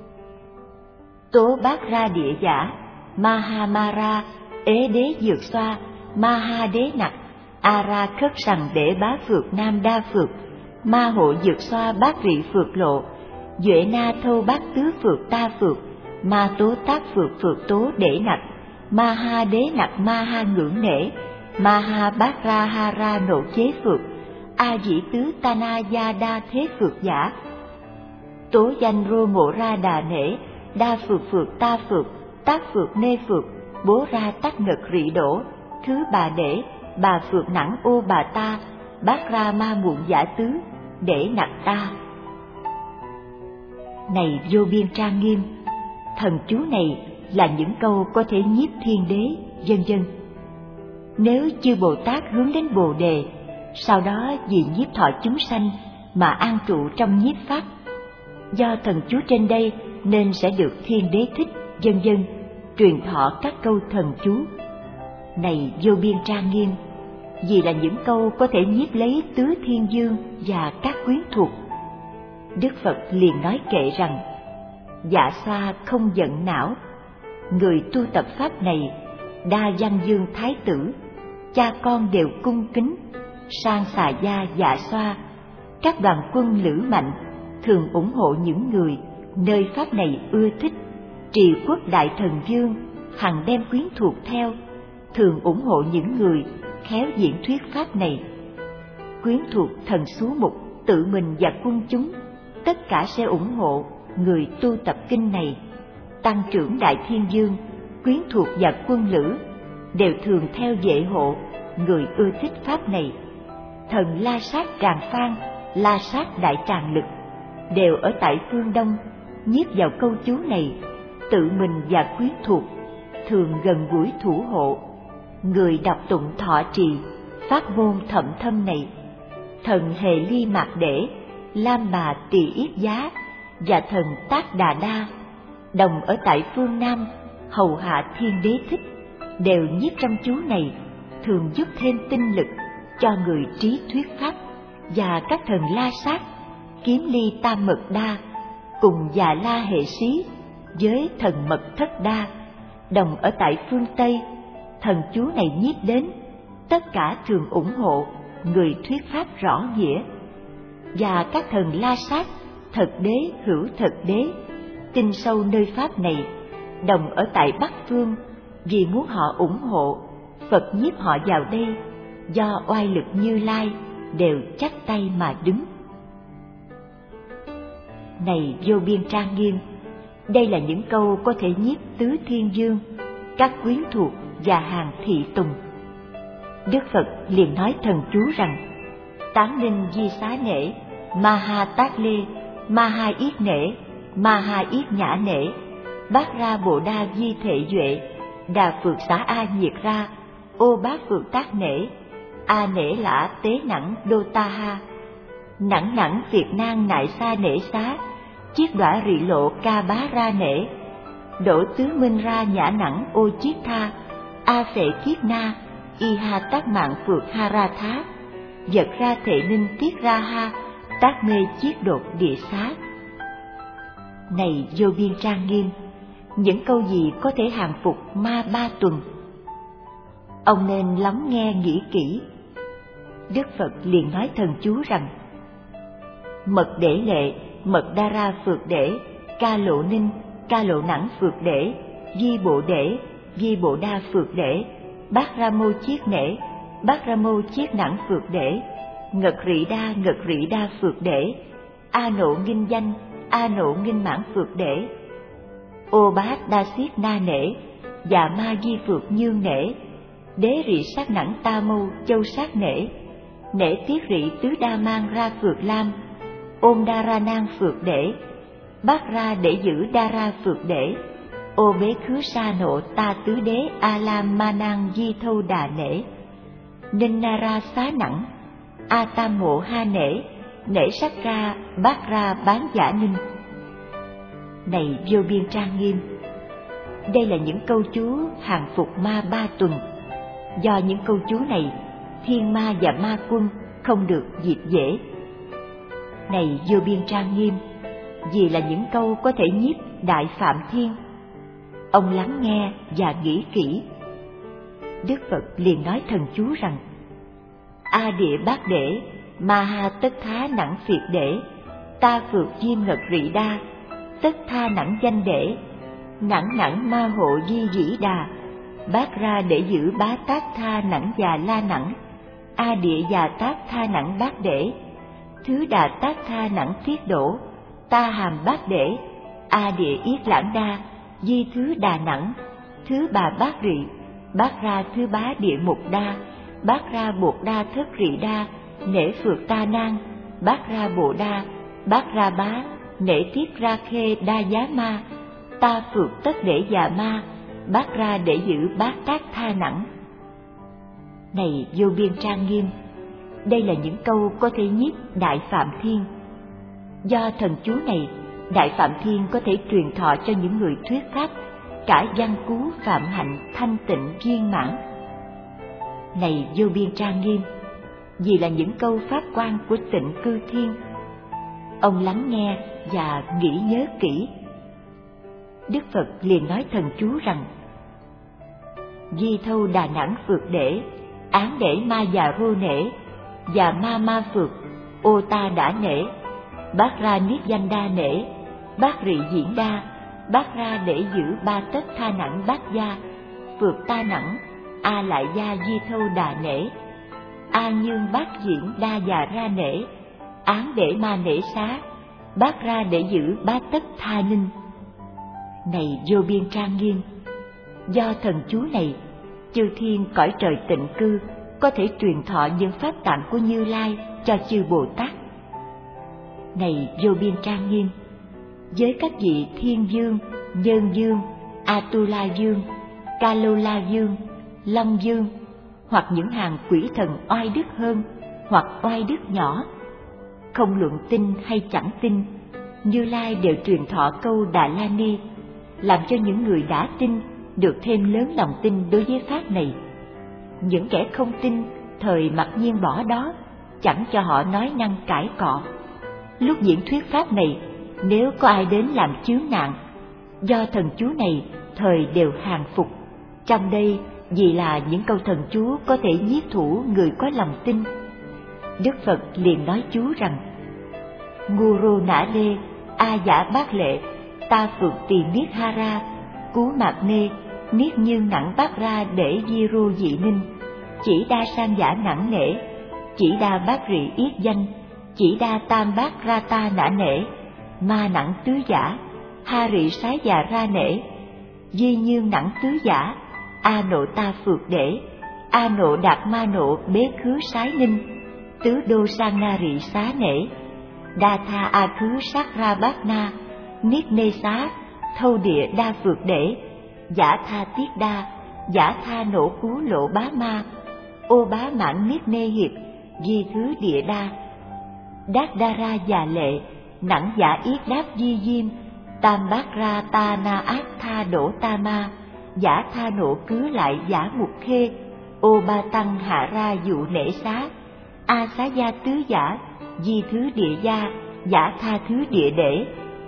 tố bát ra địa giả, ma ha ma ra, ế đế dược xoa, ma ha đế nặc, a ra khất sằng để bá phược nam đa phược, ma hộ dược xoa bát rị phược lộ, duệ na thâu bát tứ phược ta phược, ma tố tác phược phược tố để nặc, ma ha đế nặc ma ha ngưỡng nể, ma ha bát ra ha ra nộ chế phược, a dĩ tứ ta na gia đa thế phược giả, tố danh rô ngộ ra đà nể, đa phược phược ta phược, tác phược nê phược, bố ra tắc ngật rị đổ, thứ bà để, bà phược nặng ô bà ta, bát ra ma muộn giả tứ, để nặc ta. Này vô biên trang nghiêm, thần chú này là những câu có thể nhiếp thiên đế, vân vân. Nếu chư Bồ Tát hướng đến Bồ Đề, sau đó vì nhiếp thọ chúng sanh mà an trụ trong nhiếp pháp, do thần chú trên đây nên sẽ được thiên đế thích, vân vân, truyền thọ các câu thần chú. Này vô biên trang nghiêm, vì là những câu có thể nhiếp lấy tứ thiên dương và các quyến thuộc, Đức Phật liền nói kệ rằng: dạ xoa không giận não, người tu tập pháp này, đa văn dương thái tử, cha con đều cung kính, sang xà gia dạ xoa, các đoàn quân lữ mạnh thường ủng hộ những người nơi pháp này ưa thích, trì quốc đại thần vương hằng đem quyến thuộc theo, thường ủng hộ những người khéo diễn thuyết pháp này. Quyến thuộc thần xú mục, tự mình và quân chúng, tất cả sẽ ủng hộ người tu tập kinh này. Tăng trưởng đại thiên dương, quyến thuộc và quân lữ đều thường theo vệ hộ người ưa thích pháp này. Thần La Sát Tràng Phan, La Sát Đại Tràng Lực đều ở tại phương Đông, nhiếp vào câu chú này, tự mình và quyến thuộc thường gần gũi thủ hộ người đọc tụng thọ trì pháp môn thậm thâm này. Thần Hề Ly Mạc Để, Lam Bà Tỳ Yết Giá và thần Tác Đà Đa đồng ở tại phương Nam hầu hạ thiên đế thích, đều nhiếp trong chú này, thường giúp thêm tinh lực cho người trí thuyết pháp. Và các thần La Sát, Kiếm Ly Tam Mật Đa cùng Già La Hệ Xí với thần Mật Thất Đa đồng ở tại phương Tây, thần chú này nhiếp đến, tất cả thường ủng hộ người thuyết pháp rõ nghĩa. Và các thần La Sát, Thật Đế, Hữu Thật Đế tin sâu nơi pháp này, đồng ở tại Bắc Phương, vì muốn họ ủng hộ, Phật nhiếp họ vào đây, do oai lực Như Lai đều chắp tay mà đứng. Này vô biên trang nghiêm, đây là những câu có thể nhiếp tứ thiên dương, các quyến thuộc và hàng thị tùng. Đức Phật liền nói thần chú rằng: Tán ninh di xá nể, ma ha tác lê, ma ha yết nể, ma ha yết nhã nể, bát ra bồ đa di thệ duệ, đà phược xá a nhiệt ra, ô bát phược tác nể, a nể lã tế nẵng đô ta ha, nẵng nẵng Việt Nam nại sa nể xá, chiết đọa rị lộ ca bá ra nể, đổ tứ minh ra nhã nẵng ô chiết tha, a phệ kiết na, y ha tác mạng phược ha ra thá, giật ra thệ ninh tiết ra ha, tác mê chiết đột địa xá. Này vô biên trang nghiêm, những câu gì có thể hàng phục ma ba tuần? Ông nên lắng nghe nghĩ kỹ. Đức Phật liền nói thần chú rằng: Mật Đễ Lệ, Mật Đa Ra Phược Đễ, Ca Lộ Ninh, Ca Lộ Nẵng Phược Đễ, Di Bộ Đễ, Di Bộ Đa Phược Đễ, Bát Ra Mô Chiết Nễ, Bát Ra Mô Chiết Nẵng Phược Đễ, Ngật Rị Đa, Ngật Rị Đa Phược Đễ, A Nộ Nghinh Danh, A Nộ Nghinh Mãn Phược Đễ, Ô Bát Đa Xiết Na Nễ, Dạ Ma Di Phược Nhương Nễ, Đế Rị Sát Nẵng Ta Mâu Châu Sát Nễ, Nễ Tiết Rị Tứ Đa Mang Ra Phược Lam, Ôm Đa Ra Nang Phược Đễ, Bát Ra Để Giữ Đa Ra Phược Đễ, Ô Bế Khứ Sa Nộ Ta Tứ Đế A Lam Ma Nang Di Thâu Đà Nễ, Ninh Na Ra Xá Nẵng, A Tam Mộ Ha Nễ, Nễ Sắc Ra Bát Ra Bán Giả Ninh. Này vô biên trang nghiêm, đây là những câu chú hàng phục ma ba tuần. Do những câu chú này, thiên ma và ma quân không được diệt dễ. Này vô biên trang nghiêm, vì là những câu có thể nhiếp Đại Phạm Thiên. Ông lắng nghe và nghĩ kỹ. Đức Phật liền nói thần chú rằng: A Địa Bát Đễ, Ma Ha Tất Thá Nẵng Phiệt Đễ, Ta Phược Diêm Ngật Rị Đa, Tất Tha Nẵng Danh Đễ, Nẵng Nẵng Ma Hộ Di Dĩ Đà, Bát Ra Để Giữ Bá Tát Tha Nẵng Già La Nẵng, A Địa Già Tát Tha Nẵng Bát Đễ, Thứ Đà Tát Tha Nẵng Thiết Đổ, Ta Hàm Bát Đễ, A Địa Yết Lãng Đa, Di Thứ Đà Nẵng, Thứ Bà Bát Rị, Bát Ra Thứ Bá Địa Mục Đa, Bát Ra Bột Đa Thất Rị Đa, Nễ Phược Ta Nang, Bát Ra Bộ Đa, Bát Ra Bá, Nễ Tiết Ra Khê Đa Giá Ma, Ta Phược Tất Để Già Ma, Bát Ra Để Giữ Bát Tát Tha Nẵng. Này vô biên trang nghiêm, đây là những câu có thể nhiếp Đại Phạm Thiên. Do thần chú này, Đại Phạm Thiên có thể truyền thọ cho những người thuyết pháp cả văn cú phạm hạnh thanh tịnh viên mãn. Này vô biên trang nghiêm, vì là những câu pháp quan của Tịnh Cư Thiên. Ông lắng nghe và nghĩ nhớ kỹ. Đức Phật liền nói thần chú rằng: Di Thâu Đà Nẵng Phược Đễ, Án Đễ Ma Già Rô Nễ, Già Ma Ma Phược, Ô Ta Đã Nễ, Bát Ra Niết Danh Đa Nễ, Bát Rị Diễn Đa, Bát Ra Để Giữ Ba Tất Tha Nẵng Bát Gia, Phược Ta Nẵng, A Lại Gia Di Thâu Đà Nễ, A Nhương Bát Diễn Đa Già Ra Nễ, Án Để Ma Nễ Xá, Bát Ra Để Giữ Bá Tất Tha Ninh. Này vô biên trang nghiêm, do thần chú này, chư thiên cõi trời tịnh cư có thể truyền thọ những pháp tạng của Như Lai cho chư Bồ Tát. Này vô biên trang nghiêm, với các vị Thiên Dương, Nhân Dương, Atula Dương, Kalola Dương, Long Dương, hoặc những hàng quỷ thần oai đức hơn hoặc oai đức nhỏ, không luận tin hay chẳng tin, Như Lai đều truyền thọ câu Đà La Ni, làm cho những người đã tin được thêm lớn lòng tin đối với pháp này. Những kẻ không tin thời mặc nhiên bỏ đó, chẳng cho họ nói năng cãi cọ. Lúc diễn thuyết pháp này, nếu có ai đến làm chướng nạn, do thần chú này thời đều hàng phục. Trong đây vì là những câu thần chú có thể nhiếp thủ người có lòng tin. Đức Phật liền nói chú rằng: Ngô Nã Lê, A Giả Bát Lệ, Ta Phược Tỳ Niết Ha Ra, Cú Mạc Nê, Niết Như Nẵng Bát Ra Để Di Rô Dị Ninh, Chỉ Đa Sang Giả Nẵng Nễ, Chỉ Đa Bát Rị Yết Danh, Chỉ Đa Tam Bát Ra Ta Nã Nễ, Ma Nẵng Tứ Giả, Ha Rị Sái Già Ra Nễ, Di Như Nẵng Tứ Giả, A Nộ Ta Phược Đễ, A Nộ Đạt Ma Nộ Bế Khứ Sái Ninh, Tứ Đô Sang Na Rị Xá Nễ, Đa Tha A Khứ Sát Ra Bát Na, Niết Nê Xá, Thâu Địa Đa Phược Đễ, Giả Tha Tiết Đa, Giả Tha Nổ Cú Lộ Bá Ma, Ô Bá Mãn Niết Nê Hiệp, Di Thứ Địa Đa, Đát Đa Ra Già Lệ, Nẵng Giả Yết Đáp Di Diêm, Tam Bát Ra Ta Na Ác Tha Đổ Ta Ma, Giả Tha Nổ Cứ Lại Giả Mục Khê, Ô Ba Tăng Hạ Ra Dụ Nễ Xá, A Xá Gia Tứ Giả, Di Thứ Địa Gia, Giả Tha Thứ Địa Đễ,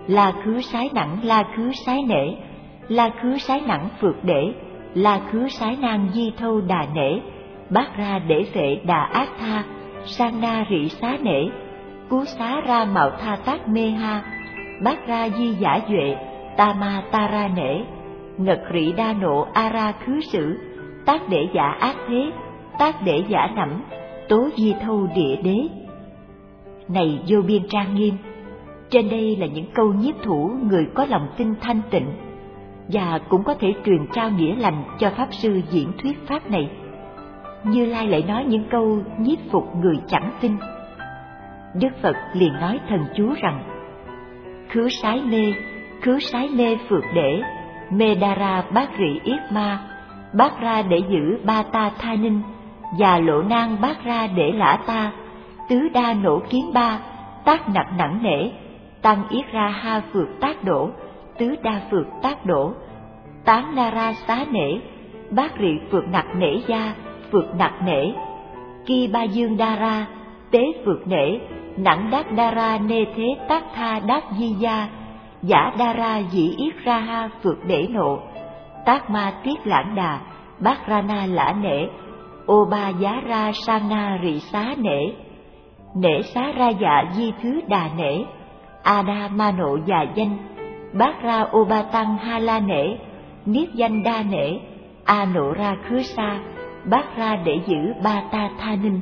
La khứ sái nẳng la khứ sái nể, la khứ sái nẳng phược để, la khứ sái nang di thâu đà nể, bát ra để vệ đà ác tha, sang na rị xá nể, cú xá ra mạo tha tác mê ha, bát ra di giả duệ, ta ma ta ra nể, ngật rị đa nộ a ra khứ sử, tác để giả ác thế, tác để giả nẫm, tố di thâu địa đế. Này vô biên trang nghiêm, trên đây là những câu nhiếp thủ người có lòng tin thanh tịnh, và cũng có thể truyền trao nghĩa lành cho Pháp Sư diễn thuyết Pháp này. Như Lai lại nói những câu nhiếp phục người chẳng tin. Đức Phật liền nói thần chú rằng: khứ sái mê, khứ sái mê phược để, mê đa ra bát rị yết ma, bát ra để giữ ba ta tha ninh, và lộ nang bát ra để lã ta, tứ đa nổ kiến ba, tác nặc nặng nể, tăng yết ra ha phược tác đổ, tứ đa phược tác đổ, tán na ra xá nể, bát rị phược nặc nể gia, phược nặc nể, ki ba dương đa ra, tế phược nể, nặng đát đa ra nê thế tác tha đát di gia, giả đa ra dĩ yết ra ha phược để nộ, tác ma tiết lãng đà, bát ra na lã nể, ô ba giá ra sang na rị xá nể, nể xá ra dạ di thứ đà nể, a đa ma nộ già danh, bát ra ô ba tăng ha la nể, niết danh đa nể, a nộ ra khứ sa, bát ra để giữ ba ta tha ninh.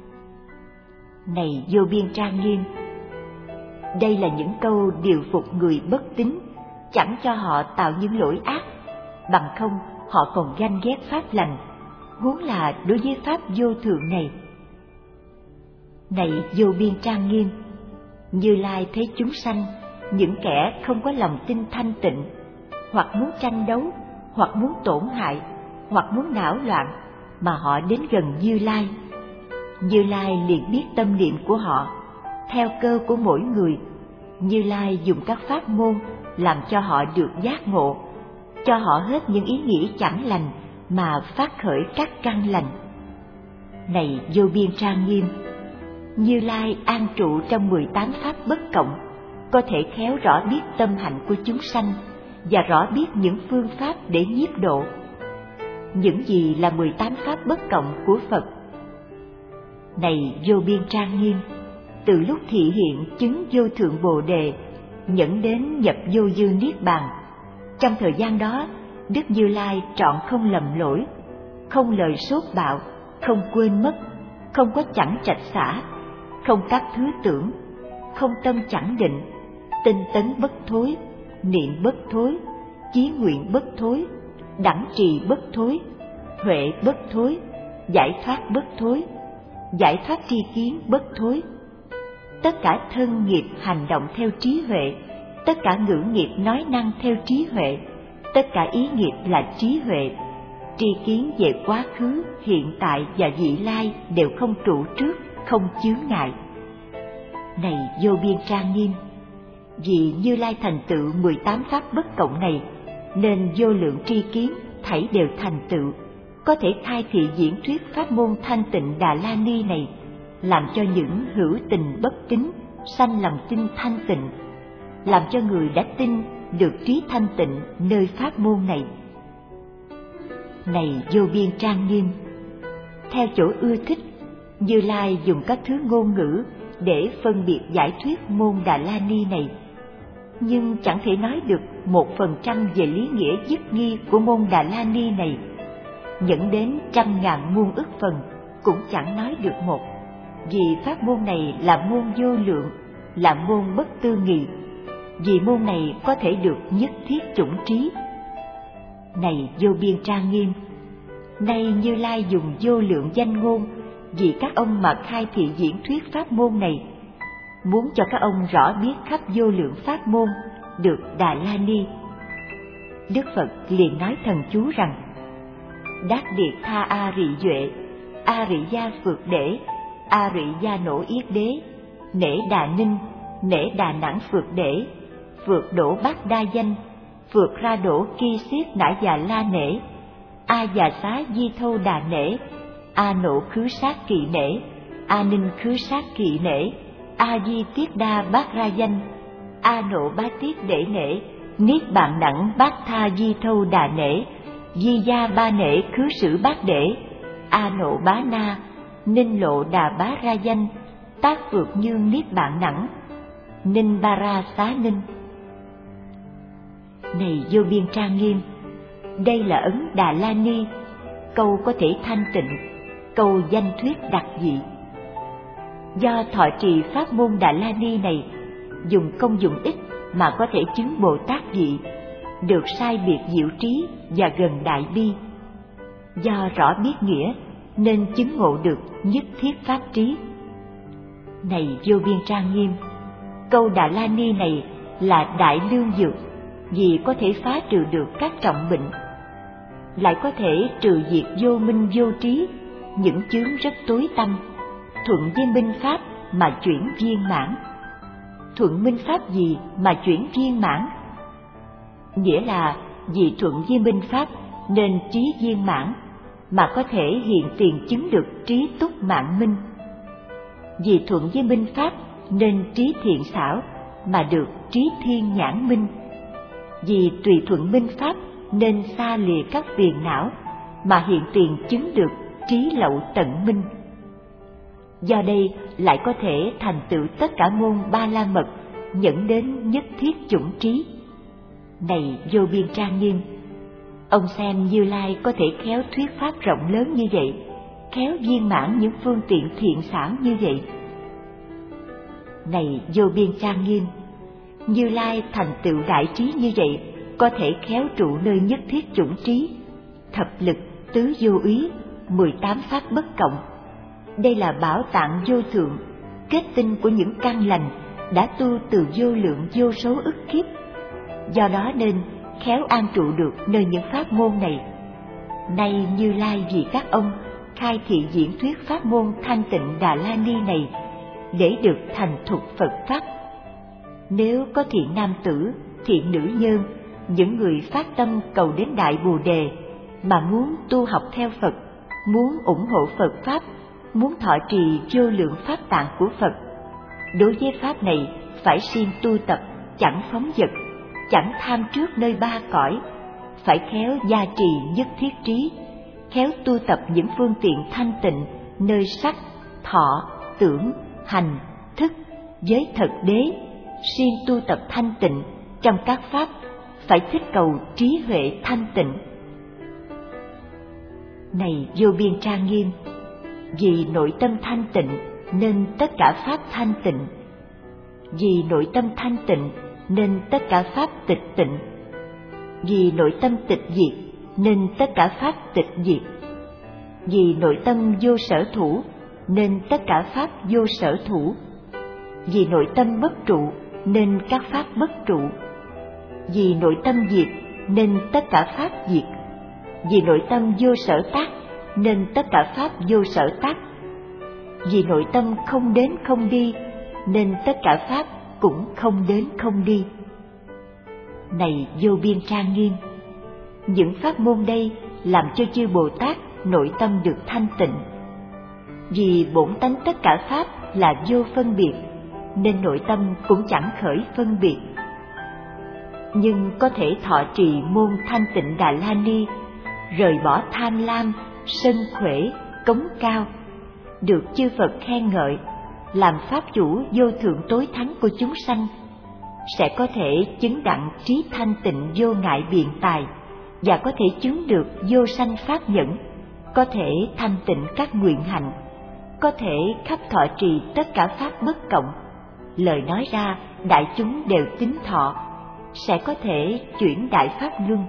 Này vô biên trang nghiêm, đây là những câu điều phục người bất tín, chẳng cho họ tạo những lỗi ác, bằng không họ còn ganh ghét pháp lành, huống là đối với pháp vô thượng này. Này vô biên trang nghiêm, Như Lai thấy chúng sanh, những kẻ không có lòng tin thanh tịnh, hoặc muốn tranh đấu, hoặc muốn tổn hại, hoặc muốn não loạn, mà họ đến gần Như Lai. Như Lai liền biết tâm niệm của họ, theo cơ của mỗi người, Như Lai dùng các pháp môn làm cho họ được giác ngộ, cho họ hết những ý nghĩ chẳng lành mà phát khởi các căn lành. Này vô biên trang nghiêm, Như Lai an trụ trong mười tám pháp bất cộng, có thể khéo rõ biết tâm hạnh của chúng sanh và rõ biết những phương pháp để nhiếp độ. Những gì là mười tám pháp bất cộng của Phật? Này vô biên trang nghiêm, từ lúc thị hiện chứng vô thượng Bồ Đề nhẫn đến nhập vô dư niết bàn, trong thời gian đó Đức Như Lai trọn không lầm lỗi, không lời sốt bạo, không quên mất, không có chẳng trạch xả, không các thứ tưởng, không tâm chẳng định, tinh tấn bất thối, niệm bất thối, chí nguyện bất thối, đẳng trì bất thối, huệ bất thối, giải thoát bất thối, giải thoát tri kiến bất thối. Tất cả thân nghiệp hành động theo trí huệ, tất cả ngữ nghiệp nói năng theo trí huệ, tất cả ý nghiệp là trí huệ. Tri kiến về quá khứ, hiện tại và vị lai đều không trụ trước, không chướng ngại. Này vô biên trang nghiêm, vì Như Lai thành tựu mười tám pháp bất cộng này, nên vô lượng tri kiến thảy đều thành tựu, có thể khai thị diễn thuyết pháp môn thanh tịnh Đà La Ni này, làm cho những hữu tình bất tín sanh lòng tin thanh tịnh, làm cho người đã tin được trí thanh tịnh nơi pháp môn này. Này vô biên trang nghiêm, theo chỗ ưa thích, Như Lai dùng các thứ ngôn ngữ để phân biệt giải thuyết môn Đà La Ni này, nhưng chẳng thể nói được một phần trăm về lý nghĩa dứt nghi của môn Đà La Ni này. Dẫn đến trăm ngàn muôn ức phần cũng chẳng nói được một, vì pháp môn này là môn vô lượng, là môn bất tư nghị, vì môn này có thể được nhất thiết chủng trí. Này vô biên trang nghiêm, nay Như Lai dùng vô lượng danh ngôn vì các ông mà khai thị diễn thuyết pháp môn này, muốn cho các ông rõ biết khắp vô lượng pháp môn được Đà La Ni. Đức Phật liền nói thần chú rằng: Đát điệt tha a rị duệ, a rị gia phược để, a rị gia nổ yết đế, nể đà ninh, nể đà nẵng phược để, phược đổ bát đa danh, phược ra đổ ki xiết nã già la nể, a già xá di thâu đà nể, a nổ khứ sát kỵ nể, a ninh khứ sát kỵ nể, a di tiết đa bát ra danh, A Nộ Bá Tiết Đệ Nể, Niết Bàn Đẳng Bát Tha Di Thâu Đà Nể, Di Gia Ba Nể Khứ Sử Bát Đệ, A Nộ Bá Na, Ninh Lộ Đà Bá Ra Danh, Tác Vượt Nhương Niết Bàn Đẳng, Ninh Ba Ra Xá Ninh. Này vô biên trang nghiêm, đây là ấn Đà La Ni, câu có thể thanh tịnh, câu danh thuyết đặc dị. Do thọ trì pháp môn Đà La Ni này, dùng công dụng ít mà có thể chứng Bồ Tát vị, được sai biệt diệu trí và gần đại bi. Do rõ biết nghĩa nên chứng ngộ được nhất thiết pháp trí. Này vô biên trang nghiêm, câu Đà La Ni này là đại lương dược, vì có thể phá trừ được các trọng bệnh, lại có thể trừ diệt vô minh vô trí, những chướng rất tối tăm, thuận với minh pháp mà chuyển viên mãn. Thuận minh pháp gì mà chuyển viên mãn? Nghĩa là vì thuận với minh pháp nên trí viên mãn, mà có thể hiện tiền chứng được trí túc mạng minh. Vì thuận với minh pháp nên trí thiện xảo, mà được trí thiên nhãn minh. Vì tùy thuận minh pháp nên xa lìa các phiền não, mà hiện tiền chứng được trí lậu tận minh. Do đây lại có thể thành tựu tất cả môn ba la mật, dẫn đến nhất thiết chủng trí. Này vô biên trang nghiêm, ông xem Như Lai có thể khéo thuyết pháp rộng lớn như vậy, khéo viên mãn những phương tiện thiện xảo như vậy. Này vô biên trang nghiêm, Như Lai thành tựu đại trí như vậy, có thể khéo trụ nơi nhất thiết chủng trí, thập lực, tứ vô úy, mười tám pháp bất cộng. Đây là bảo tạng vô thượng, kết tinh của những căn lành đã tu từ vô lượng vô số ức kiếp. Do đó nên khéo an trụ được nơi những pháp môn này. Nay Như Lai vì các ông khai thị diễn thuyết pháp môn thanh tịnh Đà La Ni này, để được thành thục Phật pháp. Nếu có thiện nam tử, thiện nữ nhân, những người phát tâm cầu đến Đại Bồ Đề, mà muốn tu học theo Phật, muốn ủng hộ Phật pháp, muốn thọ trì vô lượng pháp tạng của Phật, đối với pháp này phải siêng tu tập, chẳng phóng dật, chẳng tham trước nơi ba cõi, phải khéo gia trì nhất thiết trí, khéo tu tập những phương tiện thanh tịnh nơi sắc, thọ, tưởng, hành, thức, giới thật đế, siêng tu tập thanh tịnh trong các pháp, phải thích cầu trí huệ thanh tịnh. Này vô biên trang nghiêm, vì nội tâm thanh tịnh nên tất cả pháp thanh tịnh, vì nội tâm thanh tịnh nên tất cả pháp tịch tịnh, vì nội tâm tịch diệt nên tất cả pháp tịch diệt, vì nội tâm vô sở thủ nên tất cả pháp vô sở thủ, vì nội tâm bất trụ nên các pháp bất trụ, vì nội tâm diệt nên tất cả pháp diệt, vì nội tâm vô sở tác nên tất cả pháp vô sở tác, vì nội tâm không đến không đi nên tất cả pháp cũng không đến không đi. Này vô biên trang nghiêm, những pháp môn đây làm cho chư Bồ Tát nội tâm được thanh tịnh. Vì bổn tánh tất cả pháp là vô phân biệt, nên nội tâm cũng chẳng khởi phân biệt. Nhưng có thể thọ trì môn thanh tịnh Đà La Ni, rời bỏ tham lam, sân khỏe, cống cao, được chư Phật khen ngợi, làm pháp chủ vô thượng tối thắng của chúng sanh, sẽ có thể chứng đặng trí thanh tịnh vô ngại biện tài, và có thể chứng được vô sanh pháp nhẫn, có thể thanh tịnh các nguyện hạnh, có thể khắp thọ trì tất cả pháp bất cộng. Lời nói ra đại chúng đều tín thọ, sẽ có thể chuyển đại pháp luân.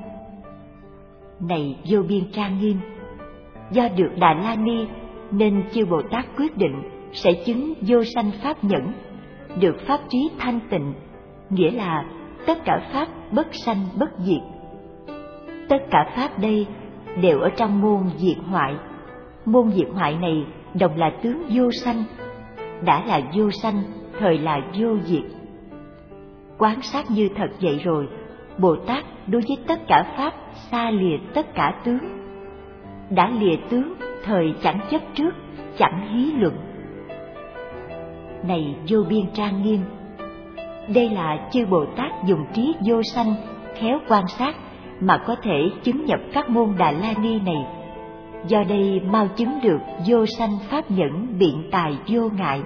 Này vô biên trang nghiêm, do được Đà La Ni nên chư Bồ Tát quyết định sẽ chứng vô sanh pháp nhẫn, được pháp trí thanh tịnh, nghĩa là tất cả pháp bất sanh bất diệt. Tất cả pháp đây đều ở trong môn diệt hoại. Môn diệt hoại này đồng là tướng vô sanh, đã là vô sanh thời là vô diệt. Quán sát như thật vậy rồi, Bồ Tát đối với tất cả pháp xa lìa tất cả tướng. Đã lìa tướng thời chẳng chấp trước, chẳng hí luận. Này vô biên trang nghiêm, Đây là chư Bồ Tát dùng trí vô sanh khéo quan sát mà có thể chứng nhập pháp môn Đà La Ni này. Do đây mau chứng được vô sanh pháp nhẫn biện tài vô ngại.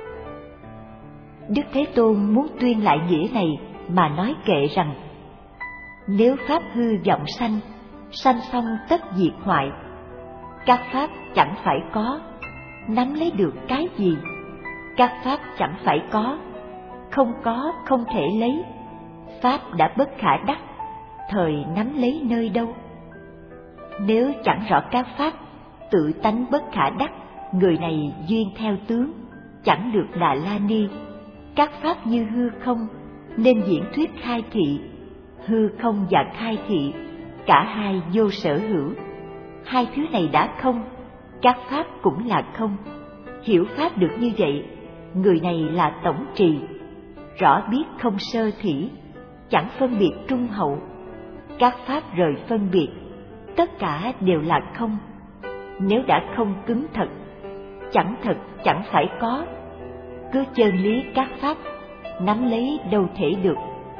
Đức Thế Tôn muốn tuyên lại nghĩa này mà nói kệ rằng: nếu pháp hư vọng sanh, sanh xong tất diệt hoại. Các pháp chẳng phải có, nắm lấy được cái gì? Các pháp chẳng phải có, không có không thể lấy. Pháp đã bất khả đắc, thời nắm lấy nơi đâu? Nếu chẳng rõ các pháp, tự tánh bất khả đắc, người này duyên theo tướng, chẳng được Đà La Ni. Các pháp như hư không, nên diễn thuyết khai thị. Hư không và khai thị, cả hai vô sở hữu. Hai thứ này đã không, các pháp cũng là không. Hiểu pháp được như vậy, người này là tổng trì. Rõ biết không sơ thủy, chẳng phân biệt trung hậu. Các pháp rời phân biệt, tất cả đều là không. Nếu đã không cứng thật, chẳng thật chẳng phải có. Cứ chân lý các pháp, nắm lấy đâu thể được.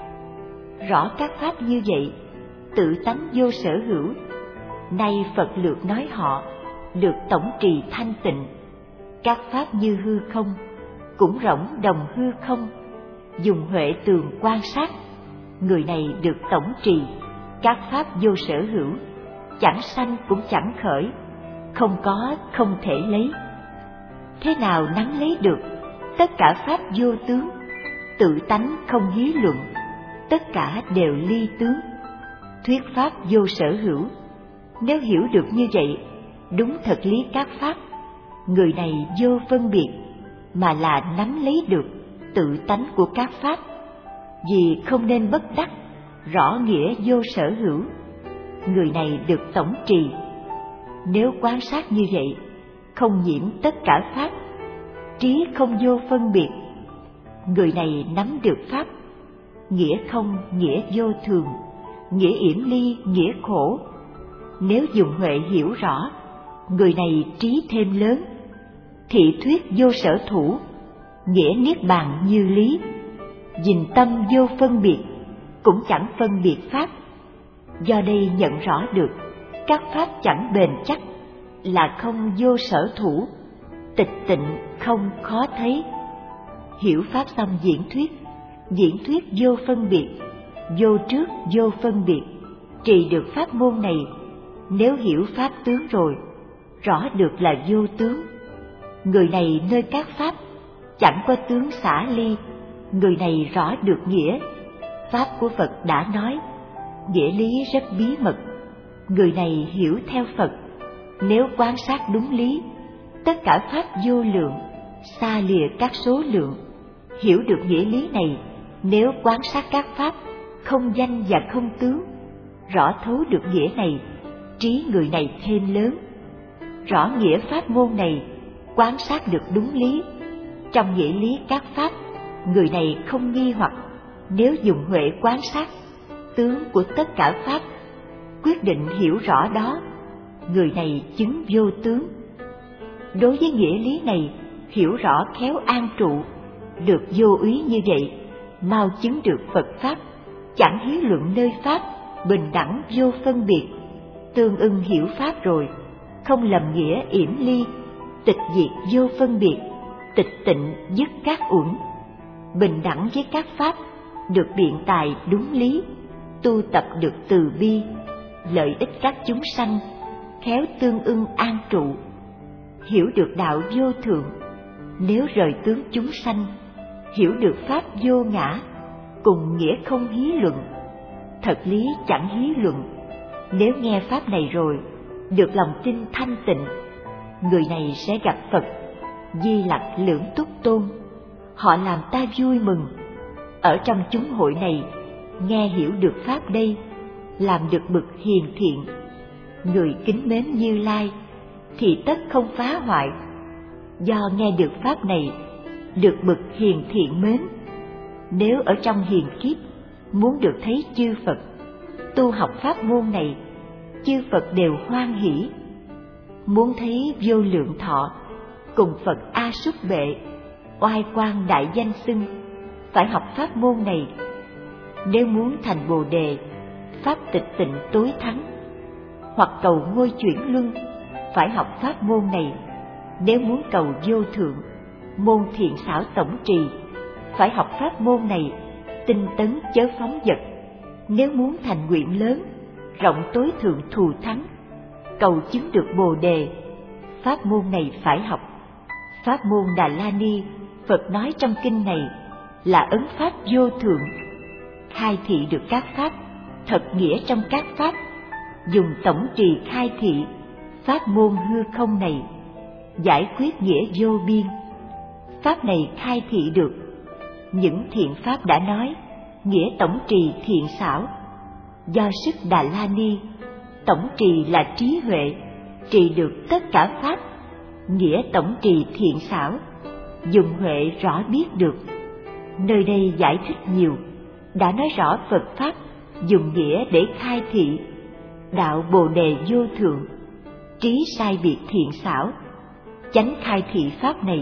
Rõ các pháp như vậy, tự tánh vô sở hữu. Nay Phật lược nói họ, được tổng trì thanh tịnh. Các pháp như hư không, cũng rỗng đồng hư không. Dùng huệ tường quan sát, người này được tổng trì. Các pháp vô sở hữu, chẳng sanh cũng chẳng khởi, không có không thể lấy. Thế nào nắm lấy được? Tất cả pháp vô tướng, tự tánh không hí luận, tất cả đều ly tướng. Thuyết pháp vô sở hữu, nếu hiểu được như vậy, đúng thật lý các pháp, người này vô phân biệt, mà là nắm lấy được tự tánh của các pháp. Vì không nên bất đắc, rõ nghĩa vô sở hữu, người này được tổng trì. Nếu quan sát như vậy, không nhiễm tất cả pháp, trí không vô phân biệt, người này nắm được pháp. Nghĩa không, nghĩa vô thường, nghĩa yểm ly, nghĩa khổ. Nếu dùng huệ hiểu rõ, người này trí thêm lớn. Thị thuyết vô sở thủ, nghĩa niết bàn như lý. Dình tâm vô phân biệt, cũng chẳng phân biệt pháp. Do đây nhận rõ được, các pháp chẳng bền chắc, là không vô sở thủ. Tịch tịnh không khó thấy. Hiểu pháp xong diễn thuyết, diễn thuyết vô phân biệt, vô trước vô phân biệt. Trì được pháp môn này, nếu hiểu pháp tướng rồi, rõ được là vô tướng. Người này nơi các pháp, chẳng có tướng xả ly, người này rõ được nghĩa. Pháp của Phật đã nói, nghĩa lý rất bí mật, người này hiểu theo Phật. Nếu quan sát đúng lý, tất cả pháp vô lượng, xa lìa các số lượng. Hiểu được nghĩa lý này, nếu quan sát các pháp, không danh và không tướng, rõ thấu được nghĩa này, trí người này thêm lớn. Rõ nghĩa pháp môn này, quan sát được đúng lý. Trong nghĩa lý các pháp, người này không nghi hoặc. Nếu dùng huệ quan sát tướng của tất cả pháp, quyết định hiểu rõ đó, người này chứng vô tướng. Đối với nghĩa lý này, hiểu rõ khéo an trụ, được vô úy như vậy, mau chứng được Phật pháp, chẳng hí luận nơi pháp, bình đẳng vô phân biệt. Tương ưng hiểu pháp rồi, không lầm nghĩa yểm ly, tịch diệt vô phân biệt, tịch tịnh dứt các uẩn. Bình đẳng với các pháp, được biện tài đúng lý, tu tập được từ bi, lợi ích các chúng sanh, khéo tương ưng an trụ. Hiểu được đạo vô thượng, nếu rời tướng chúng sanh, hiểu được pháp vô ngã, cùng nghĩa không hí luận. Thật lý chẳng hí luận, nếu nghe pháp này rồi, được lòng tin thanh tịnh, người này sẽ gặp Phật, Di Lặc Lưỡng Túc Tôn. Họ làm ta vui mừng. Ở trong chúng hội này, nghe hiểu được pháp đây, làm được bậc hiền thiện. Người kính mến Như Lai, thì tất không phá hoại. Do nghe được pháp này, được bậc hiền thiện mến. Nếu ở trong hiền kiếp, muốn được thấy chư Phật, tu học pháp môn này, chư Phật đều hoan hỷ. Muốn thấy vô lượng thọ, cùng Phật A Súc Bệ, oai quang đại danh xưng, phải học pháp môn này. Nếu muốn thành Bồ Đề, pháp tịch tịnh tối thắng, hoặc cầu ngôi chuyển luân, phải học pháp môn này. Nếu muốn cầu vô thượng, môn thiện xảo tổng trì, phải học pháp môn này, tinh tấn chớ phóng dật. Nếu muốn thành nguyện lớn, rộng tối thượng thù thắng, cầu chứng được Bồ Đề, pháp môn này phải học. Pháp môn Đà La Ni, Phật nói trong kinh này là ấn pháp vô thượng, khai thị được các pháp, thật nghĩa trong các pháp, dùng tổng trì khai thị pháp môn hư không này, giải quyết nghĩa vô biên. Pháp này khai thị được những thiện pháp đã nói, nghĩa tổng trì thiện xảo. Do sức Đà La Ni, tổng trì là trí huệ, trì được tất cả pháp, nghĩa tổng trì thiện xảo, dùng huệ rõ biết được. Nơi đây giải thích nhiều, đã nói rõ Phật pháp dùng nghĩa để khai thị đạo Bồ Đề vô thượng, trí sai biệt thiện xảo, chánh khai thị pháp này.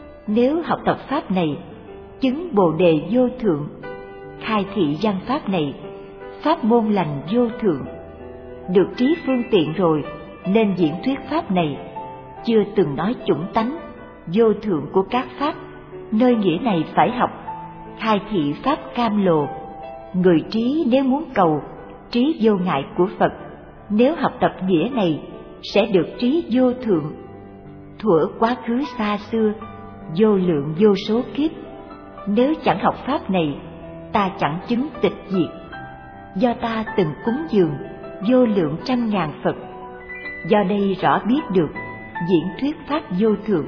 Nếu học tập pháp này, chứng Bồ Đề vô thượng, khai thị văn pháp này, pháp môn lành vô thượng, được trí phương tiện rồi nên diễn thuyết pháp này. Chưa từng nói chủng tánh vô thượng của các pháp, nơi nghĩa này phải học, khai thị pháp cam lồ. Người trí nếu muốn cầu trí vô ngại của Phật, nếu học tập nghĩa này sẽ được trí vô thượng. Thuở quá khứ xa xưa, vô lượng vô số kiếp, nếu chẳng học pháp này, ta chẳng chứng tịch diệt. Do ta từng cúng dường vô lượng trăm ngàn Phật, do đây rõ biết được diễn thuyết pháp vô thượng.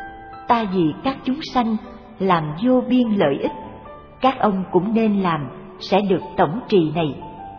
Ta vì các chúng sanh làm vô biên lợi ích, các ông cũng nên làm, sẽ được tổng trì này.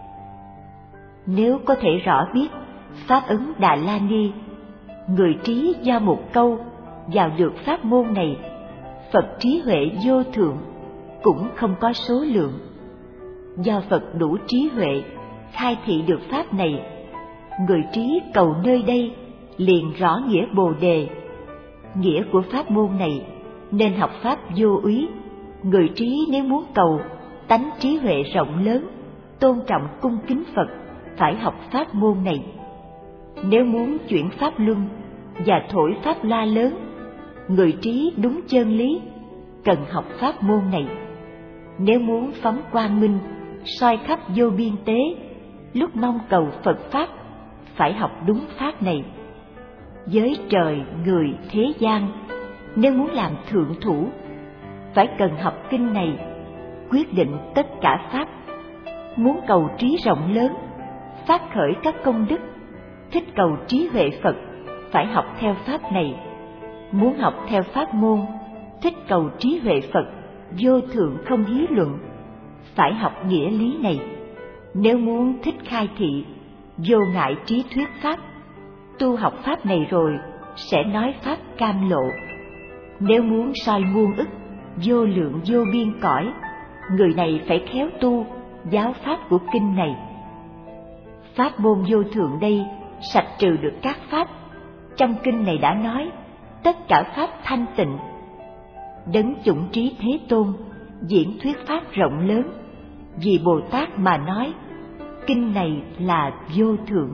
Nếu có thể rõ biết pháp ấn Đà La Ni, người trí do một câu vào được pháp môn này, Phật trí huệ vô thượng cũng không có số lượng. Do Phật đủ trí huệ khai thị được pháp này, người trí cầu nơi đây liền rõ nghĩa Bồ Đề. Nghĩa của pháp môn này nên học pháp vô úy. Người trí nếu muốn cầu tánh trí huệ rộng lớn, tôn trọng cung kính Phật, phải học pháp môn này. Nếu muốn chuyển pháp luân và thổi pháp la lớn, người trí đúng chân lý, cần học pháp môn này. Nếu muốn phóng quang minh, soi khắp vô biên tế, lúc mong cầu Phật pháp, phải học đúng pháp này. Với trời, người, thế gian, nếu muốn làm thượng thủ, phải cần học kinh này, quyết định tất cả pháp. Muốn cầu trí rộng lớn, phát khởi các công đức, thích cầu trí huệ Phật, phải học theo pháp này. Muốn học theo pháp môn, thích cầu trí huệ Phật, vô thượng không hí luận, phải học nghĩa lý này. Nếu muốn thích khai thị, vô ngại trí thuyết pháp, tu học pháp này rồi, sẽ nói pháp cam lộ. Nếu muốn soi muôn ức, vô lượng vô biên cõi, người này phải khéo tu giáo pháp của kinh này. Pháp môn vô thượng đây sạch trừ được các pháp. Trong kinh này đã nói tất cả pháp thanh tịnh. Đấng chủng trí Thế Tôn diễn thuyết pháp rộng lớn, vì Bồ Tát mà nói, kinh này là vô thượng.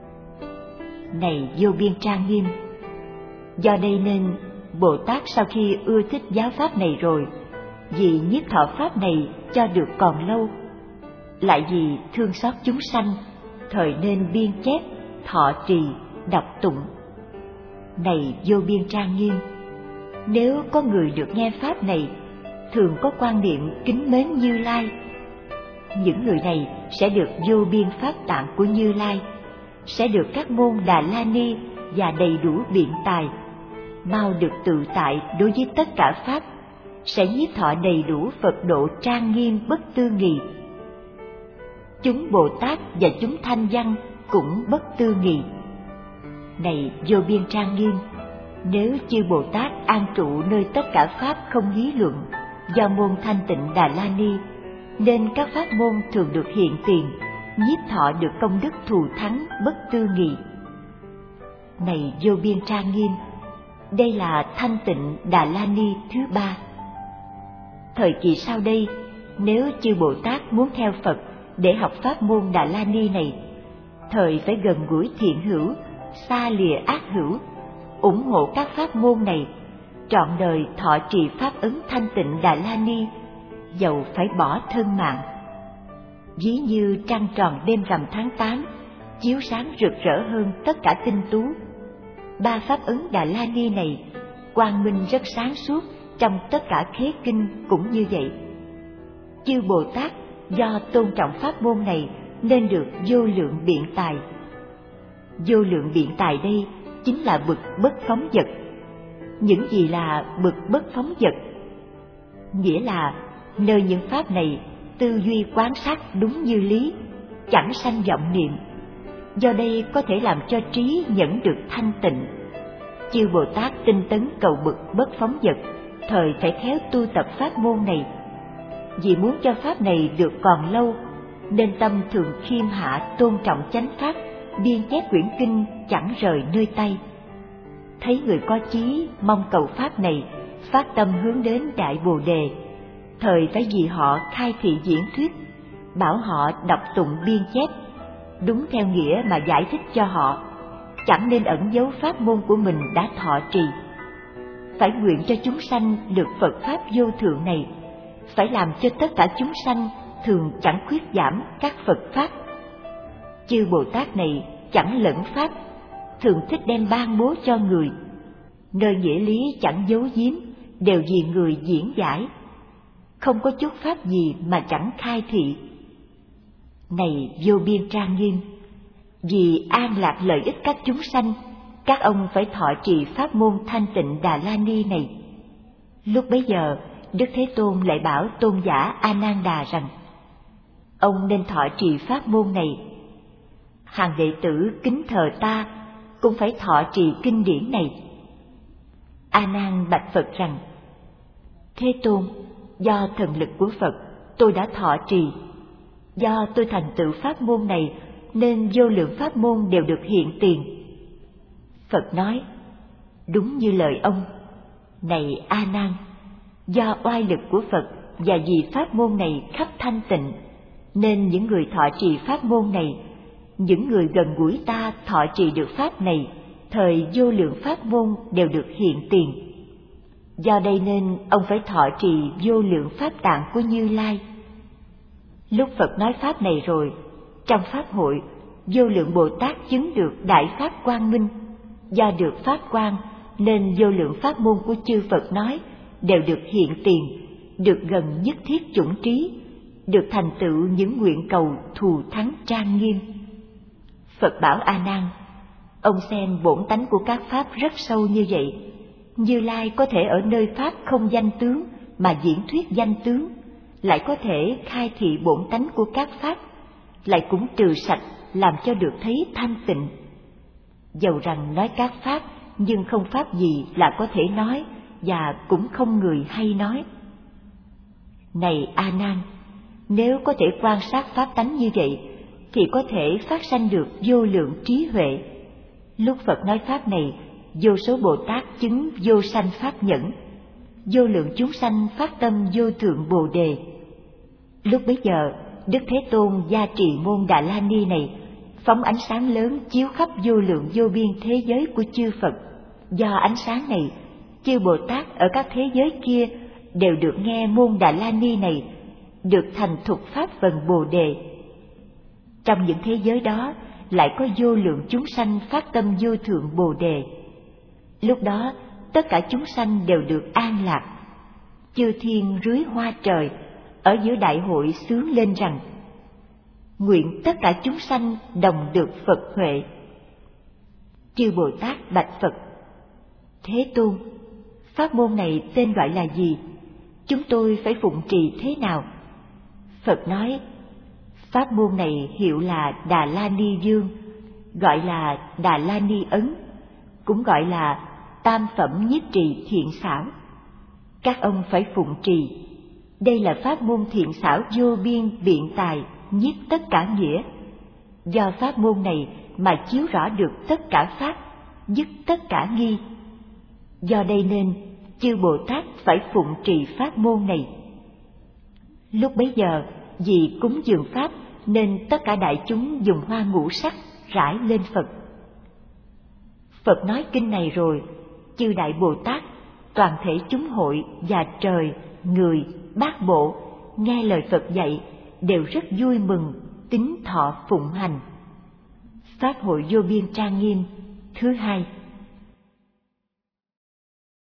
Này vô biên trang nghiêm, do đây nên Bồ Tát sau khi ưa thích giáo pháp này rồi, vì nhiếp thọ pháp này cho được còn lâu, lại vì thương xót chúng sanh, thời nên biên chép, thọ trì, đọc tụng. Này vô biên trang nghiêm, nếu có người được nghe pháp này, thường có quan niệm kính mến Như Lai, những người này sẽ được vô biên pháp tạng của Như Lai, sẽ được các môn Đà La Ni và đầy đủ biện tài, mau được tự tại đối với tất cả pháp, sẽ nhiếp thọ đầy đủ Phật độ trang nghiêm bất tư nghì. Chúng Bồ Tát và chúng Thanh Văn cũng bất tư nghì. Này vô biên trang nghiêm, nếu chư Bồ Tát an trụ nơi tất cả pháp không lý luận, do môn thanh tịnh Đà La Ni, nên các pháp môn thường được hiện tiền, nhiếp thọ được công đức thù thắng bất tư nghị. Này vô biên trang nghiêm, đây là thanh tịnh Đà La Ni thứ ba. Thời kỳ sau đây, nếu chư Bồ Tát muốn theo Phật để học pháp môn Đà La Ni này, thời phải gần gũi thiện hữu, xa lìa ác hữu, ủng hộ các pháp môn này, trọn đời thọ trì pháp ấn thanh tịnh Đà La Ni, dầu phải bỏ thân mạng. Ví như trăng tròn đêm rằm tháng tám, chiếu sáng rực rỡ hơn tất cả tinh tú. Ba pháp ấn Đà La Ni này, quang minh rất sáng suốt trong tất cả khế kinh cũng như vậy. Chư Bồ Tát do tôn trọng pháp môn này nên được vô lượng biện tài. Vô lượng biện tài đây chính là bậc bất phóng dật. Những gì là bậc bất phóng dật? Nghĩa là nơi những pháp này tư duy quán sát đúng như lý, chẳng sanh vọng niệm. Do đây có thể làm cho trí nhẫn được thanh tịnh. Chư Bồ Tát tinh tấn cầu bậc bất phóng dật, thời phải khéo tu tập pháp môn này. Vì muốn cho pháp này được còn lâu, nên tâm thường khiêm hạ tôn trọng chánh pháp, biên chép quyển kinh chẳng rời nơi tay. Thấy người có chí mong cầu pháp này, phát tâm hướng đến Đại Bồ Đề, thời phải vì họ khai thị diễn thuyết, bảo họ đọc tụng biên chép, đúng theo nghĩa mà giải thích cho họ, chẳng nên ẩn giấu pháp môn của mình đã thọ trì. Phải nguyện cho chúng sanh được Phật pháp vô thượng này, phải làm cho tất cả chúng sanh thường chẳng khuyết giảm các Phật pháp. Chư Bồ Tát này chẳng lẫn pháp, thường thích đem ban bố cho người, nơi nghĩa lý chẳng giấu giếm, đều vì người diễn giải, không có chút pháp gì mà chẳng khai thị. Này vô biên trang nghiêm, vì an lạc lợi ích các chúng sanh, các ông phải thọ trì pháp môn thanh tịnh Đà La Ni này. Lúc bấy giờ, Đức Thế Tôn lại bảo tôn giả A Nan Đà rằng: ông nên thọ trì pháp môn này. Hàng đệ tử kính thờ ta cũng phải thọ trì kinh điển này. A Nan bạch Phật rằng: Thế Tôn, do thần lực của Phật tôi đã thọ trì. Do tôi thành tựu pháp môn này nên vô lượng pháp môn đều được hiện tiền. Phật nói: đúng như lời ông. Này A Nan, do oai lực của Phật và vì pháp môn này khắp thanh tịnh, nên những người thọ trì pháp môn này, những người gần gũi ta thọ trì được pháp này, thời vô lượng pháp môn đều được hiện tiền. Do đây nên ông phải thọ trì vô lượng pháp tạng của Như Lai. Lúc Phật nói pháp này rồi, trong pháp hội, vô lượng Bồ Tát chứng được đại pháp quang minh. Do được pháp quang nên vô lượng pháp môn của chư Phật nói đều được hiện tiền, được gần nhất thiết chủng trí, được thành tựu những nguyện cầu thù thắng trang nghiêm. Phật bảo A Nan: ông xem bổn tánh của các pháp rất sâu như vậy. Như Lai có thể ở nơi pháp không danh tướng mà diễn thuyết danh tướng, lại có thể khai thị bổn tánh của các pháp, lại cũng trừ sạch làm cho được thấy thanh tịnh. Dầu rằng nói các pháp, nhưng không pháp gì là có thể nói, và cũng không người hay nói. Này A Nan, nếu có thể quan sát pháp tánh như vậy, thì có thể phát sanh được vô lượng trí huệ. Lúc Phật nói pháp này, vô số Bồ Tát chứng vô sanh pháp nhẫn, vô lượng chúng sanh phát tâm vô thượng Bồ Đề. Lúc bấy giờ, Đức Thế Tôn gia trì môn Đà La Ni này, phóng ánh sáng lớn chiếu khắp vô lượng vô biên thế giới của chư Phật. Do ánh sáng này, chư Bồ Tát ở các thế giới kia đều được nghe môn Đà La Ni này, được thành thục pháp vần Bồ Đề. Trong những thế giới đó lại có vô lượng chúng sanh phát tâm vô thượng Bồ Đề. Lúc đó tất cả chúng sanh đều được an lạc. Chư thiên rưới hoa trời ở giữa đại hội xướng lên rằng: nguyện tất cả chúng sanh đồng được Phật huệ. Chư Bồ Tát bạch Phật: Thế Tôn, pháp môn này tên gọi là gì? Chúng tôi phải phụng trì thế nào? Phật nói: pháp môn này hiệu là Đà La Ni Dương, gọi là Đà La Ni Ấn, cũng gọi là tam phẩm nhiếp trì thiện xảo. Các ông phải phụng trì. Đây là pháp môn thiện xảo vô biên biện tài, nhiếp tất cả nghĩa. Do pháp môn này mà chiếu rõ được tất cả pháp, dứt tất cả nghi. Do đây nên chư Bồ Tát phải phụng trì pháp môn này. Lúc bấy giờ, vì cúng dường Pháp nên tất cả đại chúng dùng hoa ngũ sắc rải lên Phật. Phật nói kinh này rồi, chư Đại Bồ Tát, toàn thể chúng hội và trời, người, bát bộ nghe lời Phật dạy đều rất vui mừng, tín thọ phụng hành. Pháp hội vô biên trang nghiêm thứ hai.